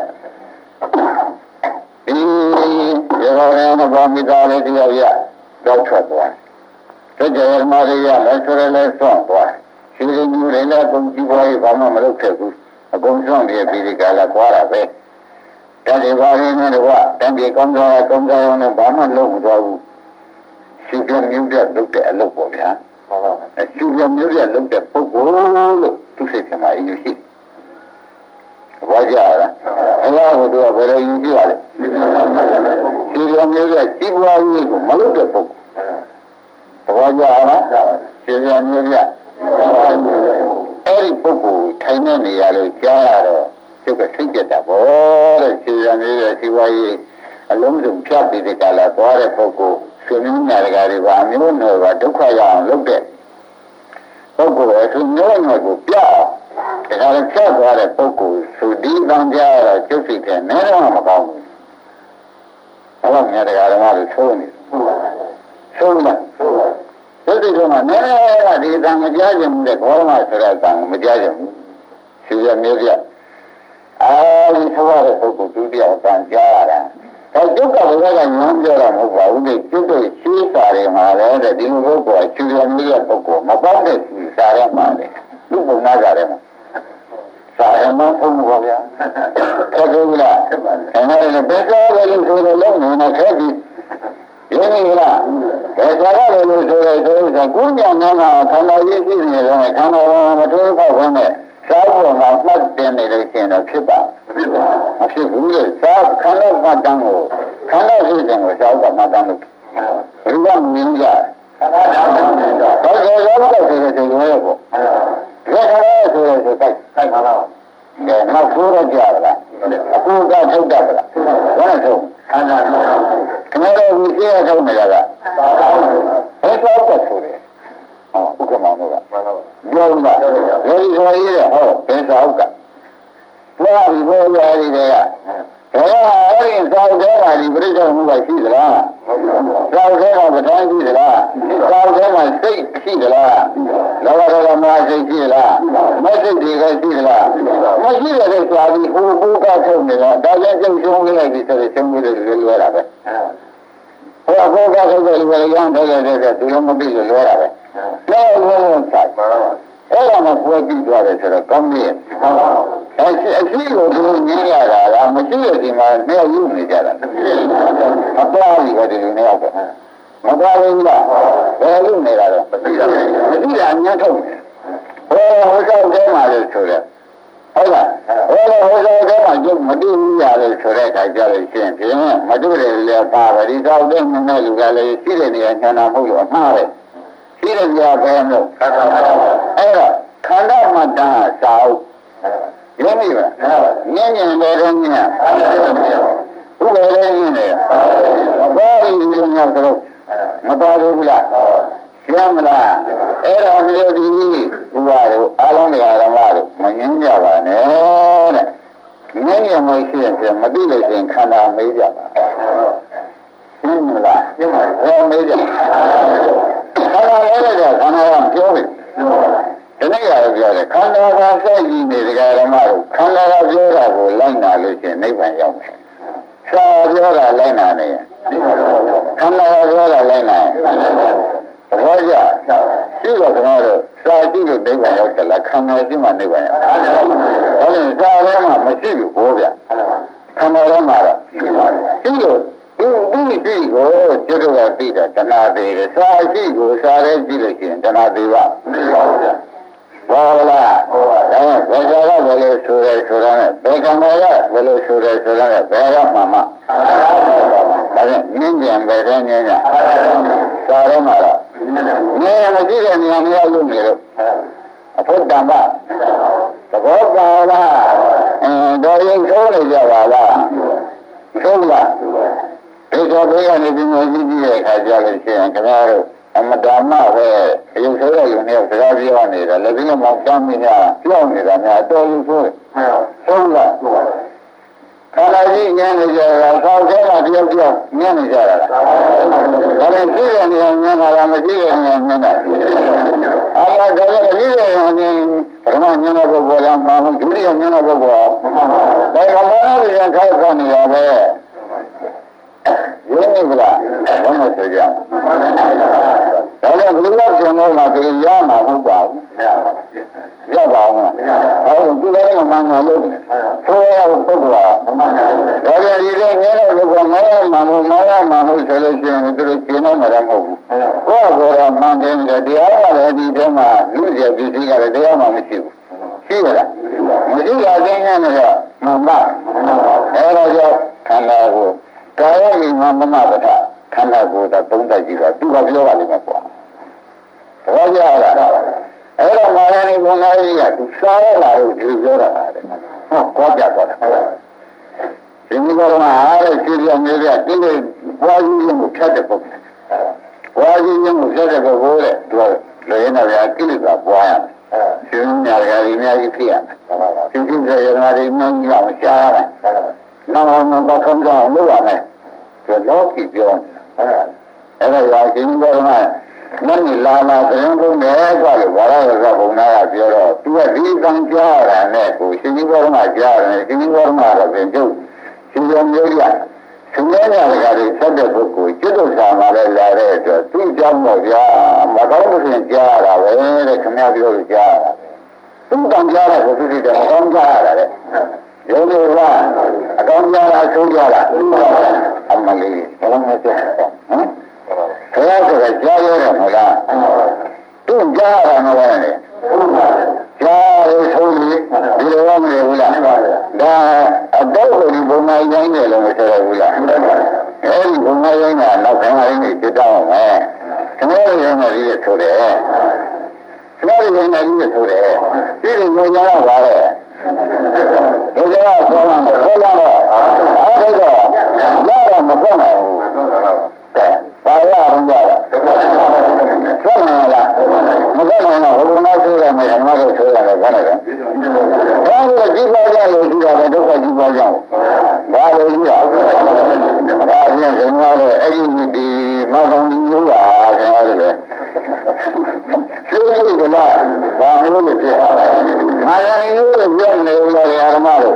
ဒီရောရတဲ့ဘာမိသားလေးတရားရတော့ထွက်သွားတယ်ကြကြရမရိယလည်းဆိုရလဲဆွန့်သွားရှင်ရှင်မျိုးတွေလည်းပုံကြည့်ပေါ်ရေးဘာမှမလုပ်ခဲ့ဘူးအကုန်ဆုံးပြီးပြီးဒီကလာသွားတာပဲတန်ဒီဘာရင်းနဲ့တော့တန်ဒီကောင်းစားအောင်လည်းဘာမှလုပ်မသွားဘူးရှင်ပြမျိုးတဲ့လုပ်တဲ့အလုပ်ပေါ့ဗျာဟုတ်ပါဘူးရှင်ပြမျိုးတဲ့လုပ်တဲ့ပုဂ္ဂိုလ်လို့သူစိတ်ထဲမှာအယူရှိဘာကြလားအလားဟိုတော့ဘယ်လိုယူကြရလဲရှင်ပြမျိုးတဲ့ကြီးပွားရေးကိုမလုပ်တဲ့ပုဂ္ဂိုလ်ဘာကြလားရှင်ပြမျိုးတဲ့အဲ့ဒီပုဂ္ဂိုလ်ထိုင်နေနေရလို့ကြားရတော့ကျုပ်ကစိတ်ကြတာပေါ့တဲ့ရှင်ပြမျိုးတဲ့ကြီးပွားရေးအလုံးစုံဖြတ်ပြီးဒီကလာသွားတဲ့ပုဂ္ဂိုလ်ဆွေမျိုးညာတွေကတွေပါမျိုးနွယ်ပါဒုက္ခရအောင်လုပ်တဲ့ပုဂ္ဂိုလ်ရဲ့သူမျိုးနွယ်ကိုပြဒါကလည်းဖြတ်သွားတဲ့ပုဂ္ဂိုလ်သူဒီကံကြတော့ကျုပ်စိတ်ကနည်းတော့မကောင်းဘူးဘာလို့ညာတွေကဓမ္မလို့ဆိုနေဆုံးလားကျုပ်စိတ်ကနည်းဒီကံမကြားခြင်းတဲ့ဘောရမဆိုတဲ့ကံမကြားခြင်းဘူးရှင်ရမျိုးပြအဲဒီဆိုရတဲ့ပုဂ္ဂိုလ်ဒုတိယကံကြားရတာအဲဒုက္ခဘုရားကညွှန်ပြောတာမဟုတ်ပါဘူးဒီကျုပ်တို့ရှိစာတွေမှာလည်းဒီလိုပုဂ္ဂိုလ်ချူရမျိုးရဲ့ပုဂ္ဂိုလ်မပေါက်တဲ့စာထဲမှာလေလူပုံနာကြတယ်မှာစာရမဆုံးပါဗျာဟုတ်ကဲ့လားအဲဒီဘယ်ကောလဲလို့ဆိုတော့လုံးနေခဲ့ပြီရင်းနေလားဘယ်သာရလဲလို့ဆိုတော့ကိုညာနာမှာခန္ဓာရည်ရှိနေတယ်ခန္ဓာမထိုးပေါက်ခွင့်နဲ့သာဘောမှာမှတ်တင်နေလို့ရှိရင်တော့ဖြစ်ပါမဖြစ်ဘူးလေသာခန္ဓာမှတ်တမ်းကိုခန္ဓာရှိတဲ့ကိုသာကမှတ်တမ်းလို့ဘယ်ကမြင်ကြဘာလို့လဲတော့ဆိုတဲ့ဒီလိုပေါ့ဒါကလည်းဆိုတဲ့စိုက်ပါလားနောက်ဆိုရကြလားအခုကထုတ်တတ်လားဘာလို့ထုတ်ခန္ဓာခဏတော့ဒီပြည့်ထုတ်နေတာကဘယ်တော့တက်ဆိုတယ်ဥက္ကမောင်တို့ကပြောတာလေဒီဆိုရည်ဟောဘယ်သောက်ကဘာပြီးဘောရည်တွေကဘယ်အဲ့ဒီသောက်တဲ့ဟာဒီပြိဿမှုကရှိသလားသောက်တဲ့ကပဋ္ဌာန်းရှိသလားသောက်တဲ့မှာစိတ်ရှိသလားလောဘဒေါသမောဟစိတ်ရှိသလားမစိတ်တွေကရှိသလားမရှိတဲ့ဆိုပြီးဟိုဘုကထုတ်နေတာဒါလည်းကျုပ်ရှုံးလိုက်ပြီဆိုတော့ရှုံးပြီးလွယ်တာပဲဟိုဘုကထုတ်တယ်လွယ်ရမ်းတယ်သူလည်းမသိလို့လွယ်တာပဲလည်းလုံးဆိုင်အဲ့ဒါမှပွဲပြီးသွားတယ်ဆိုတော့ကောင်းပြီအရှိကိုသူမြင်ရတာလားမရှိတဲ့ဒီမှာနေယူနေကြတာအပေါ်ကြီးကဒီလိုနေရောက်တယ်မသွားဘူးလားဘယ်လိုနေတာတော့မသိတာအများထုတ်နေဟိုစောက်ထဲမှာလို့ဆိုတယ်ဟုတ်လားဟိုစောက်ထဲမှာကျုပ်မသိဘူးရတယ်ဆိုတဲ့အခါကျလို့ရှိရင်ဖြင့်မတွေ့တယ်လေပါပဲဒီစောက်ထဲမှာလူကလည်းရှိတဲ့နေရာညနာမှုလို့အမှားပဲရှိတဲ့နေရာပဲလို့အဲ့တော့ခန္ဓာမတ္တစာအုပ်ရင်းပြီပါညဉ့်ညင်တယ်တော့ညဉ့်ဘုရားလည်းညဉ့်တယ်ဘာလို့ဒီလိုမျိုးဆိုမတော်ဘူးလားရှင်းမလားအဲ့တော့ဒီလိုဒီဘုရားတို့အားလုံးတရားဓမ္မတို့မငင်းကြပါနဲ့တဲ့ညဉ့်ညင်မရှိရင်မသိလို့ရှင်ခန္ဓာမေးကြပါရှင်းမလားရှင်းပါဘယ်မေးကြခန္ဓာလည်းတဲ့ခန္ဓာကပြောပြီဒီနေ့ရပြောတယ်ခန္ဓာကစိုက်ကြည့်နေတရားဓမ္မတို့ခန္ဓာကပြောတာကိုလိုက်နာလို့ရှိရင်နိဗ္ဗာန်ရောက်မယ်။သာပြောတာလိုက်နာနေရင်ခန္ဓာကပြောတာလိုက်နာရင်ဘောကြရှိတော့ကျွန်တော်တို့စာကြည့်လို့နိဗ္ဗာန်ရောက်တယ်လားခန္ဓာရှိမှနိဗ္ဗာန်ရောက်။ဒါနဲ့စာထဲမှာမရှိဘူးဘောဗျ။ခန္ဓာထဲမှာတော့ရှိလို့ဒီရှိကိုကျွတ်တော့ပြီးတော့တဏှာသေးတယ်စာရှိကိုစာထဲကြည့်လို့ရှိရင်တဏှာသေးပါဘောဗျ။ဘောလားဒါဘယ်ကြတော့ဘယ်လိုဆိုရဲဆိုတော့ဘယ်ကံကဘယ်လိုဆိုရဲဆိုတော့ဘယ်တော့မှဒါနဲ့မြင့်ကြံပဲတဲ့ညဉ့်ညစာထဲမှာတော့နေမရှိတဲ့နေရာမျိုးလို့နေလို့အဖို့တံပါသဘောပါလားတော်ရင်ဆိုးနေကြပါလားဆိုးလားဒီကတော်ဘေးကနေဒီလိုကြည့်ကြည့်တဲ့အခါကျလို့ရှိရင်ခင်ဗျားတို့အမတမပဲရုပ်ဆိုးရယူနေစကားပြောနေတာလည်းဒီလိုမှတမ်းမိညာပြောနေတာများအတော်ကြီးဆိုဆုံးလားခန္ဓာကြီးညံနေကြတာသောက်သေးတာတယောက်တယောက်ညံနေကြတာဒါလည်းကြည့်တဲ့နေရာညံတာမရှိတဲ့နေရာညံတာအားလုံးဒါလည်းကြည့်တဲ့နေရာပထမညံတဲ့ပုဂ္ဂိုလ်ကမှဒုတိယညံတဲ့ပုဂ္ဂိုလ်ကဒါကဘာလို့ရခိုက်ကနေရလဲရင်းနေကြလားဘယ်လိုဆိုကြဒါလည်းဘုရားရှင်တော်မှာဒီရမှာမဟုတ်ပါဘူးရပါအောင်အဲဒီလည်းမှန်တယ်လို့ဆိုရပုဂ္ဂိုလ်ကဒါလည်းဒီလိုငဲတဲ့ပုဂ္ဂိုလ်မရမှာမရမှာလို့ဆိုလို့ရှိရင်သူတို့ကျင်းတော့မှာမဟုတ်ဘူးကိုယ့်ကိုယ်ကမှန်တယ်တရားကလည်းဒီထဲမှာလူကျပစ္စည်းကလည်းတရားမှမရှိဘူးရှိရလားမရှိတာသိနေတော့မှန်ပါအဲဒါကြောင့်ခန္ဓာကိုကာယဉာဏ်မမပဋ္ဌခန္ဓာကိုယ်ကသုံးတတ်ကြည့်တော့သူကပြောပါလိမ့်မယ်ကွာဘောကြရတာအဲ့တော့မာရဏိဘုံသားကြီးကသူစားရလာလို့ဒီပြောတာတဲ့ဟောကြတော့တယ်ဒီလိုကတော့အားရရှိရနေရတိလေဘွားကြီးကိုဖြတ်တဲ့ပုဂ္ဂိုလ်ဘွားကြီးကိုဖြတ်တဲ့ပုဂ္ဂိုလ်တဲ့သူကလည်းရတာကိလေသာပွားရတယ်ရှင်ညာကလေးများကြီးဖြစ်ရတယ်ရှင်ရှင်စေရနာတွေများကြီးအောင်ရှားရတယ်နောက်တော့ဆုံးကြအောင်လုပ်ရမယ်ဆိုတော့ကြည့်ပြောအဲ့ဒါရာရှင်ဘောကနတ်နီလာသတင်းကုန်တယ်ကွာလို့ဘာသာရကဘုံနာကပြောတော့သူကဒီကံကြားရတဲ့ကိုရှင်ဘောကကြားတယ်ရှင်ဘောကတော့ပြင်ကျုပ်ရှင်ဘောမျိုးရရှင်ဘောရကလည်းဆက်တဲ့ပုဂ္ဂိုလ်ကျွတ်တော်ဆောင်လာတဲ့လာတဲ့အတွက်သူ့ကြောင့်တော့ဗျာမကောင်းတဲ့ရှင်ကြားရတာပဲတဲ့ခင်ဗျားပြောလို့ကြားရတာသူ့ကံကြားတဲ့ပုဂ္ဂိုလ်တွေကကောင်းကြားရတာတဲ့ရုပ်တွေကအကောင်းကြားတာဆိုးကြတာအမလေးဘယ်လိုလဲဟမ်ဘယ်လိုလဲကြားရတယ်မလားသူကြားရမှာလဲကြားရဆိုးပြီးဒီလိုမလဲဘူးလားဒါအတော့ကိုဒီဘုံမိုင်းတိုင်းတယ်လို့မဆိုရဘူးလားအဲဒီဘုံမိုင်းတိုင်းကနောက်ခံရင်းနေပြတောင်းမယ်ခင်ဗျားတို့ရဲ့နေရဆိုတယ်ခင်ဗျားတို့ရဲ့နေရဆိုတယ်ဒီလိုမျိုးကြားရပါလေဒီလိုဆိုမှဆိုလာတော့အဲ့ဒါတော့မပေါ်နိုင်ဘူးဘာရအောင်ကြတာဆက်နေလားမဆက်နိုင်တော့ဘုရားဆိုရမယ်ငါတို့ဆိုရတယ်ဘာလဲဘာလို့ကြည့်ပါကြလို့ကြည့်ရတယ်ဒုက္ခကြည့်ပါကြဘာလို့ကြည့်ရဒါပြန်ခင်ဗျားတို့အဲ့ဒီမကောင်ကြီးလို့ပါခင်ဗျားတို့လေသိလို့ကလားဘာလို့လဲဖြစ်ငါလည်းရိုးလို့ပြောနေဦးလားဓမ္မတို့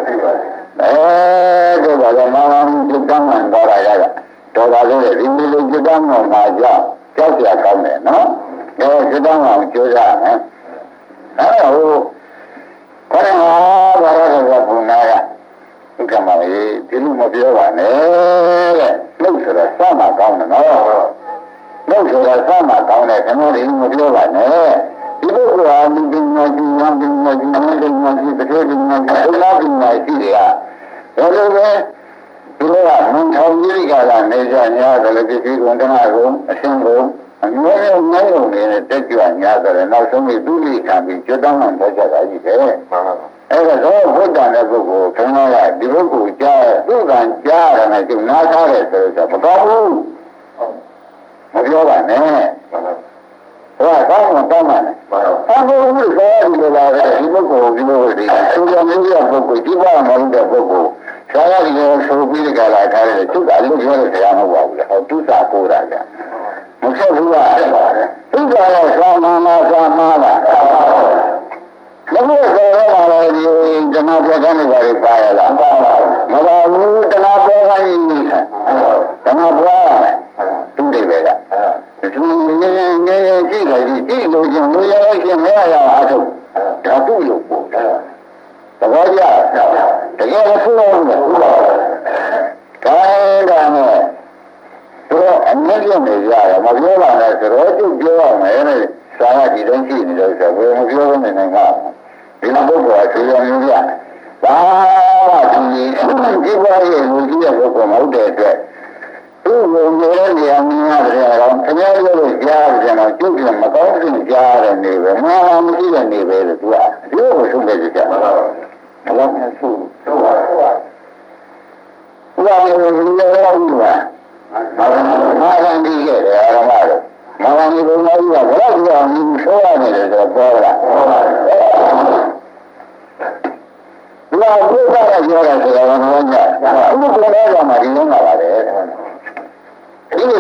တို့ကလည်းမကောင်ကြီးတောင်းမှန်တော့ရတာတော်ပါလို့ဒီလိုကြတောင်းမှမှာကြောက်ပြကောင်းတယ်နော်ကြတောင်းအောင်ကြိုးစားမယ်အဲ့တော့ခရမဘာရကဘုံနာကဥက္ကမလေးဒီလိုမပြောပါနဲ့တဲ့နှုတ်ဆိုတော့စမှကောင်းတယ်နော်နှုတ်ဆိုတော့စမှကောင်းတယ်ခင်ဗျားတို့မပြောပါနဲ့ဒီလိုကမြင်မြင်ကြီးနာကြီးနာကြီးနာကြီးနာကြီးတကယ်ကြီးနာကြီးဘုရားကြီးနာကြီးတွေကဘယ်လိုပဲဒီလိုကမင်းထောင်ကြီးကလည်းနေကြညာတယ်လေဒီကုန်းတနာကုန်းအရှင်းကုန်းအမျိုးမျိုးနိုင်ုံနေတဲ့တက်ကြွညာတယ်နောက်ဆုံးပြီးသူ့လေးခံပြီးကျွတ်တောင်းမှတော့ကြတာကြီးပဲအဲ့ဒါတော့ဘုဒ္ဓနဲ့ပုဂ္ဂိုလ်ခင်ဗျားကဒီပုဂ္ဂိုလ်ကြားသူ့ကံကြားရတယ်နဲ့ကျနားထားတယ်ဆိုတော့မကောင်းဘူးမပြောပါနဲ့ဟောကောင်းမှတောင်းမှလည်းအဘိုးကြီးဆိုရတယ်လို့လည်းဒီပုဂ္ဂိုလ်ဒီလိုဒီသူကမျိုးရပုဂ္ဂိုလ်ဒီဘာမှမဟုတ်တဲ့ပုဂ္ဂိုလ်ဆရာကြီးကိုဆိုပြီးကြလာထားတယ်သူကအလုပ်ပြောလို့တရားမဟုတ်ပါဘူးလေဟောသူစာကိုတာကြမဆက်ဘူးလားသူကလည်းသာမန်လားသာမန်လားမဟုတ်ဆိုတော့လည်းဒီဓမ္မပြတ်ကနေပါပါရလားမပါဘူးဓမ္မပြတ်ကနေဓမ္မပြတ်သူတွေပဲကသူငယ်ငယ်ကြည့်တယ်ကြည့်လို့ချင်းလူရရဲ့ချင်းမရရအောင်အထုဒါသူ့လို့ပို့သဘောကျတကယ်မဆိုးဘူးလေခိုင်းတာနဲ့တို့အမြင့်ပြနေကြရမပြောပါနဲ့ဆိုတော့သူပြောရမယ်လေစာရဒီတိုင်းရှိနေလို့ဆိုဘယ်မပြောနေနိုင်ကဒီလိုပုဂ္ဂိုလ်ကဆွေးရမျိုးပြဒါကဒီပွားရဲ့လူကြီးရဲ့ပုဂ္ဂိုလ်မဟုတ်တဲ့အတွက်သူ့ကိုငယ်နေအောင်များတယ်အောင်ခင်ဗျားတို့လို့ကြားတယ်တော့ကျုပ်ကမကောင်းဘူးကြားတယ်နေပဲမမရှိတဲ့နေပဲလို့သူကဒီလိုဆုံးဖြတ်ကြတယ်ဘယ်လိုလဲဆိုတော့ဘာလို့လဲ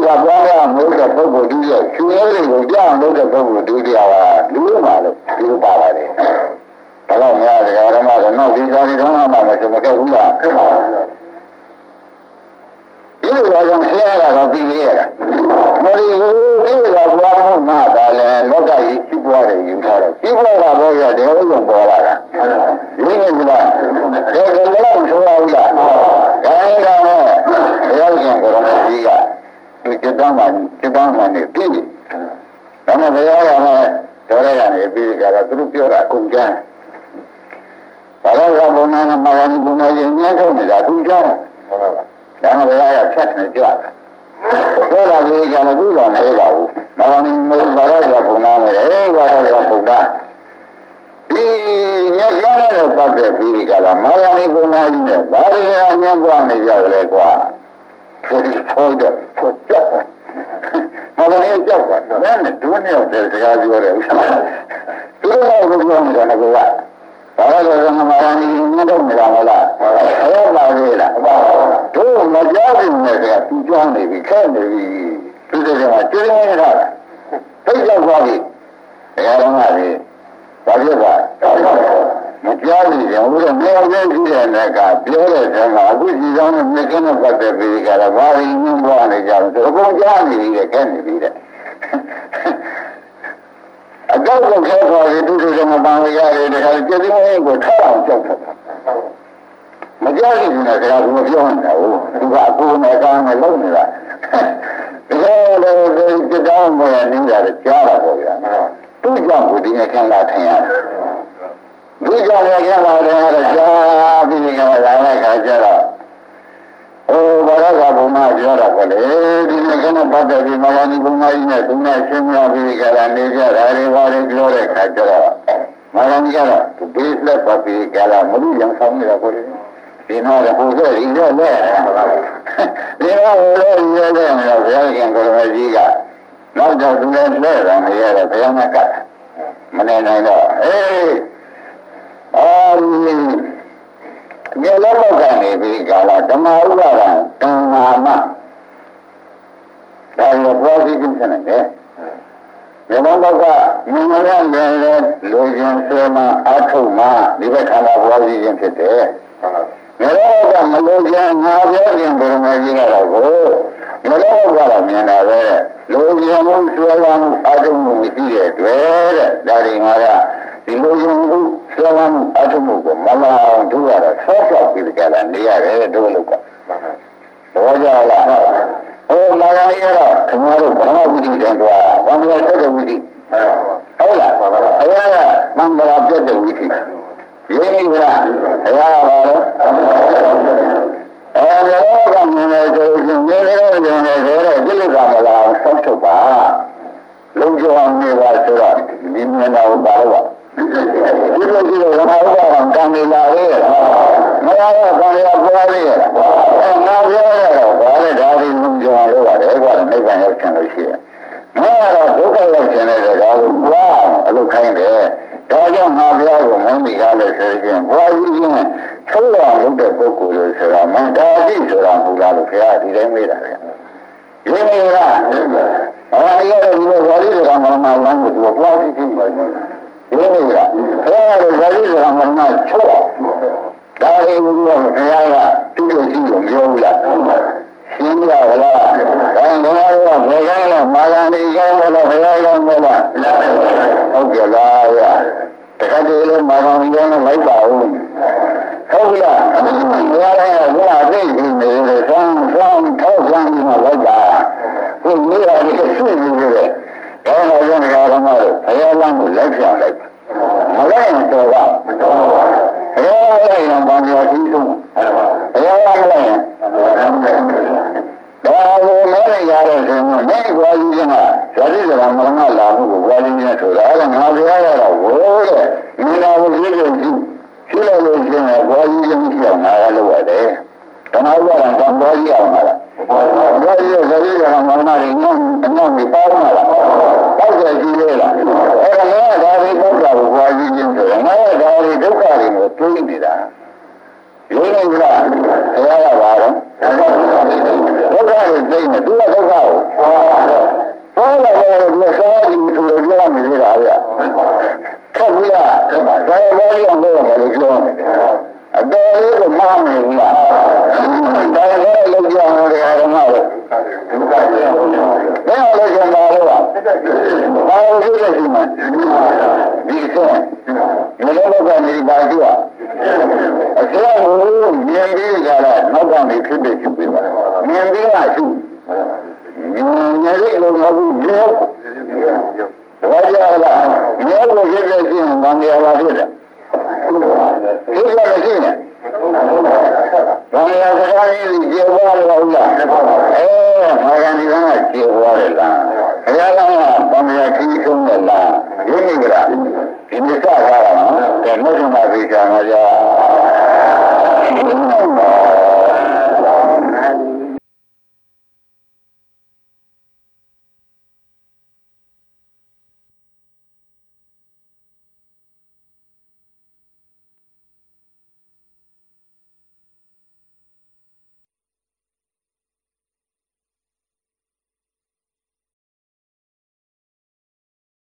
ပွားများလို့တဲ့ပုဂ္ဂိုလ်ကြီးရဲ့ရှင်ရဲတွေကိုကြောက်လို့တဲ့ပုဂ္ဂိုလ်ဒုတိယကလူ့မှာလို့ဒီပါပါတယ်။ဒါတော့များတယ်ဓမ္မကတော့ဒီစားဒီကောင်းမှမဆိုမကဲဘူးလား။ဒီလိုကြောင့်ဆရာကတော့ပြီးရတာ။မော်ရီကိုဒီလိုပွားမှုမှသာလဲလောကကြီးရှိပွားတယ်ယူထားတယ်။ရှိပွားတာဘောရတယ်ဥစ္စာပေါ်လာတာ။ဒီနေ့ကဒါကလည်းဆိုရဘူးလား။ဒါကတော့ဘုရားရှင်ကိုယ်တော်ကြီးကဒီจิตတမ်းမှနေပြီးတယ်။ဒါနဲ့ဘုရားကလည်းတော်ရရတယ်ပြီးကြတော့သူတို့ပြောတာအကုန်ကျမ်း။ဘာလို့ကဘုန်းနာမဂန်ဘုန်းနာရင်ညှထုတ်နေတာသူကျမ်း။ဟုတ်ပါပါ။ဒါနဲ့ဘုရားကဖြတ်နေကြတာ။ပြောတာကြီးကလည်းသူ့တော်နေပါဘူး။မဂန်မျိုးဘာလို့ကဘုန်းနာနေလဲဘာလို့ကဘုန်းနာဒီညက်ကားနဲ့ပတ်သက်ပြီးကြတာမဂန်ဘုန်းနာကြီးနဲ့ဘာလို့ညံ့ပွားနေကြလဲကွာ။ဖို့တော့ကြောက်မဂန်ကြီးကြောက်ပါ။ဒါနဲ့ဒုနေရောက်တဲ့စကားပြောတယ်ဥစ္စာ။သူတို့ကဘုရားနေတာကဘာလို့လဲမဂန်ကြီးညှတော့နေတာမလား။အဲ့ဒါလေလား။တို့မကြောက်ဘူးနဲ့ကသူကြောက်နေပြီခဲနေပြီ။သူတွေကကျင်းနေတာ။သိကြောက်သွားပြီ။ဒါကတော့ငါလေဘာဖြစ်ပါမကြောက်ဘူးကြောင့်ဘုရားမြောက်တဲ့ရှိတဲ့နဲ့ကပြောတဲ့ဆံကအခုစီဆောင်နဲ့မြစ်ကင်းနဲ့ပတ်သက်ပြီးကြတာဘာရင်းညွှန်းပွားနေကြတယ်အကုန်ကြားနေပြီတဲ့ခဲနေပြီတဲ့အတော့ကိုခဲခေါ်ပြီးသူတို့ကမပန်းရရတယ်တခါကြည်စင်းလေးကိုထားအောင်ကြောက်တယ်မကြောက်ဘူးနဲ့ကဘုရားပြောနေတာဟုတ်သူကအကူနဲ့ကောင်းနဲ့လုံးနေတာဒါလည်းဒီတောင်းပေါ်နေတာကြားတာပေါ့ဗျာသူ့ကြောင့်ဒီနေ့ခံလာထင်ရတယ်ဒီကြောင့်လည်းခံလာတယ်ကြားပြီးကြလာတဲ့ခါကျတော့ဘာသာဘုံမပြောတာပေါ့လေဒီနေ့ကလည်းပတ်သက်ပြီးမဂန်ဒီဘုံမကြီးနဲ့သူနဲ့ရှင်းပြပြီးကြတာနေကြတာတွေဘာတွေပြောတဲ့ခါကျတော့မဂန်ကြီးကတော့သူဘေးလက်ပတ်ပြီးကြတာမလို့ရန်ဆောင်နေတာပေါ့လေဒီတော့ဟိုဆိုရင်လည်းဒီတော့ဟိုလည်းရဲတယ်ဘုရားရှင်ကိုယ်တော်ကြီးကနောက်တော့သူလည်းလဲတာမရတဲ့ဘုရားနဲ့ကမနေနိုင်တော့မြေလုံးလောက်ကနေပြီးကြလာဓမ္မဥပါဒံကံနာမဒါရောပေါ်ပြီးပြင်နေတယ်မြေလုံးလောက်ကမြင်ရတဲ့လူချင်းဆွေးမှအထုမှဒီဘက်ခန္ဓာပေါ်ပြီးခြင်းဖြစ်တယ်မြေလုံးကမလို့ခြင်းငါပြောခြင်းဘုရားကြီးကတော့ကိုမြေလုံးကတော့မြင်တာပဲလူချင်းမှုဆွေးမှအထုမှုမရှိတဲ့တွေ့တဲ့ဒါတွေငါကဒီလိုမျိုးဆွေးမှအထုမှုကိုမလာအောင်တို့ရတော့ဆော့ဆော့ပြီးကြလာနေရတယ်တို့လောက်ကဘောကြလားဟိုမာယာရတော့ခင်ဗျားတို့ဘာဝိတိတဲ့ကွာဘာမှမဆက်တဲ့ဝိတိဟုတ်လားအရာကမင်္ဂလာပြတ်တဲ့ဝိတိရင်းနေလားအရာကဘာလဲလောကမြင်တဲ့ဆိုရင်မြေလေးတွေနဲ့ဆိုတော့ဒီလိုကမလာအောင်ဆော့ထုတ်ပါလုံခြုံအောင်နေပါဆိုတော့ဒီမြင်တော့ပါတော့ဒီလိုကြည့်တော့ဘာလို့ကံနေလာရဲမရတော့ကံရပွားရဲငါပြောရတော့ဘာလဲဒါဒီလုံခြုံအောင်လုပ်ရတယ်ကွာနိဗ္ဗာန်ရောက်ချင်လို့ရှိရင်ငါကတော့ဒုက္ခရောက်ချင်တဲ့ဒါကိုဘွားအလုပ်ခိုင်းတယ်ဒါကြောင့်ငါပြောကိုမင်းမိကားလို့ဆိုရင်ဘွားကြီးချင်းသုံးတော်လုပ်တဲ့ပုဂ္ဂိုလ်လို့ဆိုတာမန္တာတိဆိုတာမဟုတ်လားလို့ခင်ဗျာဒီတိုင်းမေးတာလေရင်းနေလားဘာရရဒီလိုဘာလို့ဆိုတာမမလမ်းကိုသူဘွားကြီးချင်းပါနေရင်းနေလားအဲ့ဒါဘာလို့ဆိုတာမမချောဒါလေးကခင်ဗျာကတူတူရှိလို့ပြောဘူးလားရှင်းရလားဒါကဘယ်ကလဲမာဂန်ဒီကဲလို့ဘယ်ရောက်မလားဟုတ်ကြလားဗျာတခါတည်းလို့မာဂန်ဒီကလည်းလိုက်ပါဦးဟုတ်လားဘယ်ရလဲဘုရားသိနေတယ်ဆောင်းထောက်ဆန်းပြီးမှလိုက်ပါခုနေရာကြီးဆွေးနေတယ်ဒါတော့ကျွန်တော်ကတော့ဘယ်ရောက်မှလိုက်ပြလိုက်မလိုက်ရင်တော့ဘယ်ရောက်ရင်ဘာပြောကြည့်ဆုံးဘယ်ရောက်မလဲဒါကိုမဲရရတဲ့ဆိုရင်မဲကွာကြီးကဇာတိကမရဏလာမှုကိုကွာကြီးနဲ့ဆိုတာအဲ့ဒါငါပြောရတော့ဘိုးတဲ့မိနာကိုကြည့်လို့ရှိလိုက်လို့ရှိရင်ကွာကြီးချင်းပြောင်းငါရလို့ရတယ်ဓမ္မဥပါဒံကံကွာကြီးအောင်လားကွာကြီးရဲ့ဇာတိကမရဏတွေညောင်းပြီးပေါင်းလာတာတောက်ကြကြည့်လေလားအဲ့ဒါလည်းဒါတွေတောက်တာကိုကွာကြီးချင်းဆိုရင်ငါရဒါတွေဒုက္ခတွေကိုတွေးနေတာရင်းနေလားတရားရပါတော့ဒုက္ခတွေသိနေသူကဒုက္ခကိုဟောလာတယ်ဒီစောကြီးသူတို့ပြောနေသေးတာဗျခက်ဘူးလားဒါရောဘောရောလို့ပြောနေတယ်အတော်လေးကမှားနေဘူးလားဒါရောလောက်ကြအောင်လေအားလုံးကဘယ်လိုလုပ်ကြမှာလဲဘာလို့ဒီလိုရှိမှာဒီဆိုဘယ်လိုလုပ်ကနေပါကြည့်อ่ะအစရာကိုမြင်ပြီးကြတာနောက်ကနေဖြစ်ဖြစ်ဖြစ်ပြီးပါမြင်ပြီးမှရှိမြင်ရတဲ့လိုမဟုတ်ဘူးဘာကြလားမြင်လို့ဖြစ်ဖြစ်ရှိရင်ဘာနေရာပါဖြစ်တယ်ဒီလိုမရှိနဲ့ဘာနေရာစကားကြီးကျေပွားလို့ဟုတ်လားဘာကန်ဒီကကျေပွားတယ်လားဘုရားကဘာနေရာခီးဆုံးတယ်လားဒီနေ့ကဒီနေ့ကထားတာနော်တဲ့နှုတ်ဆုံးမှာ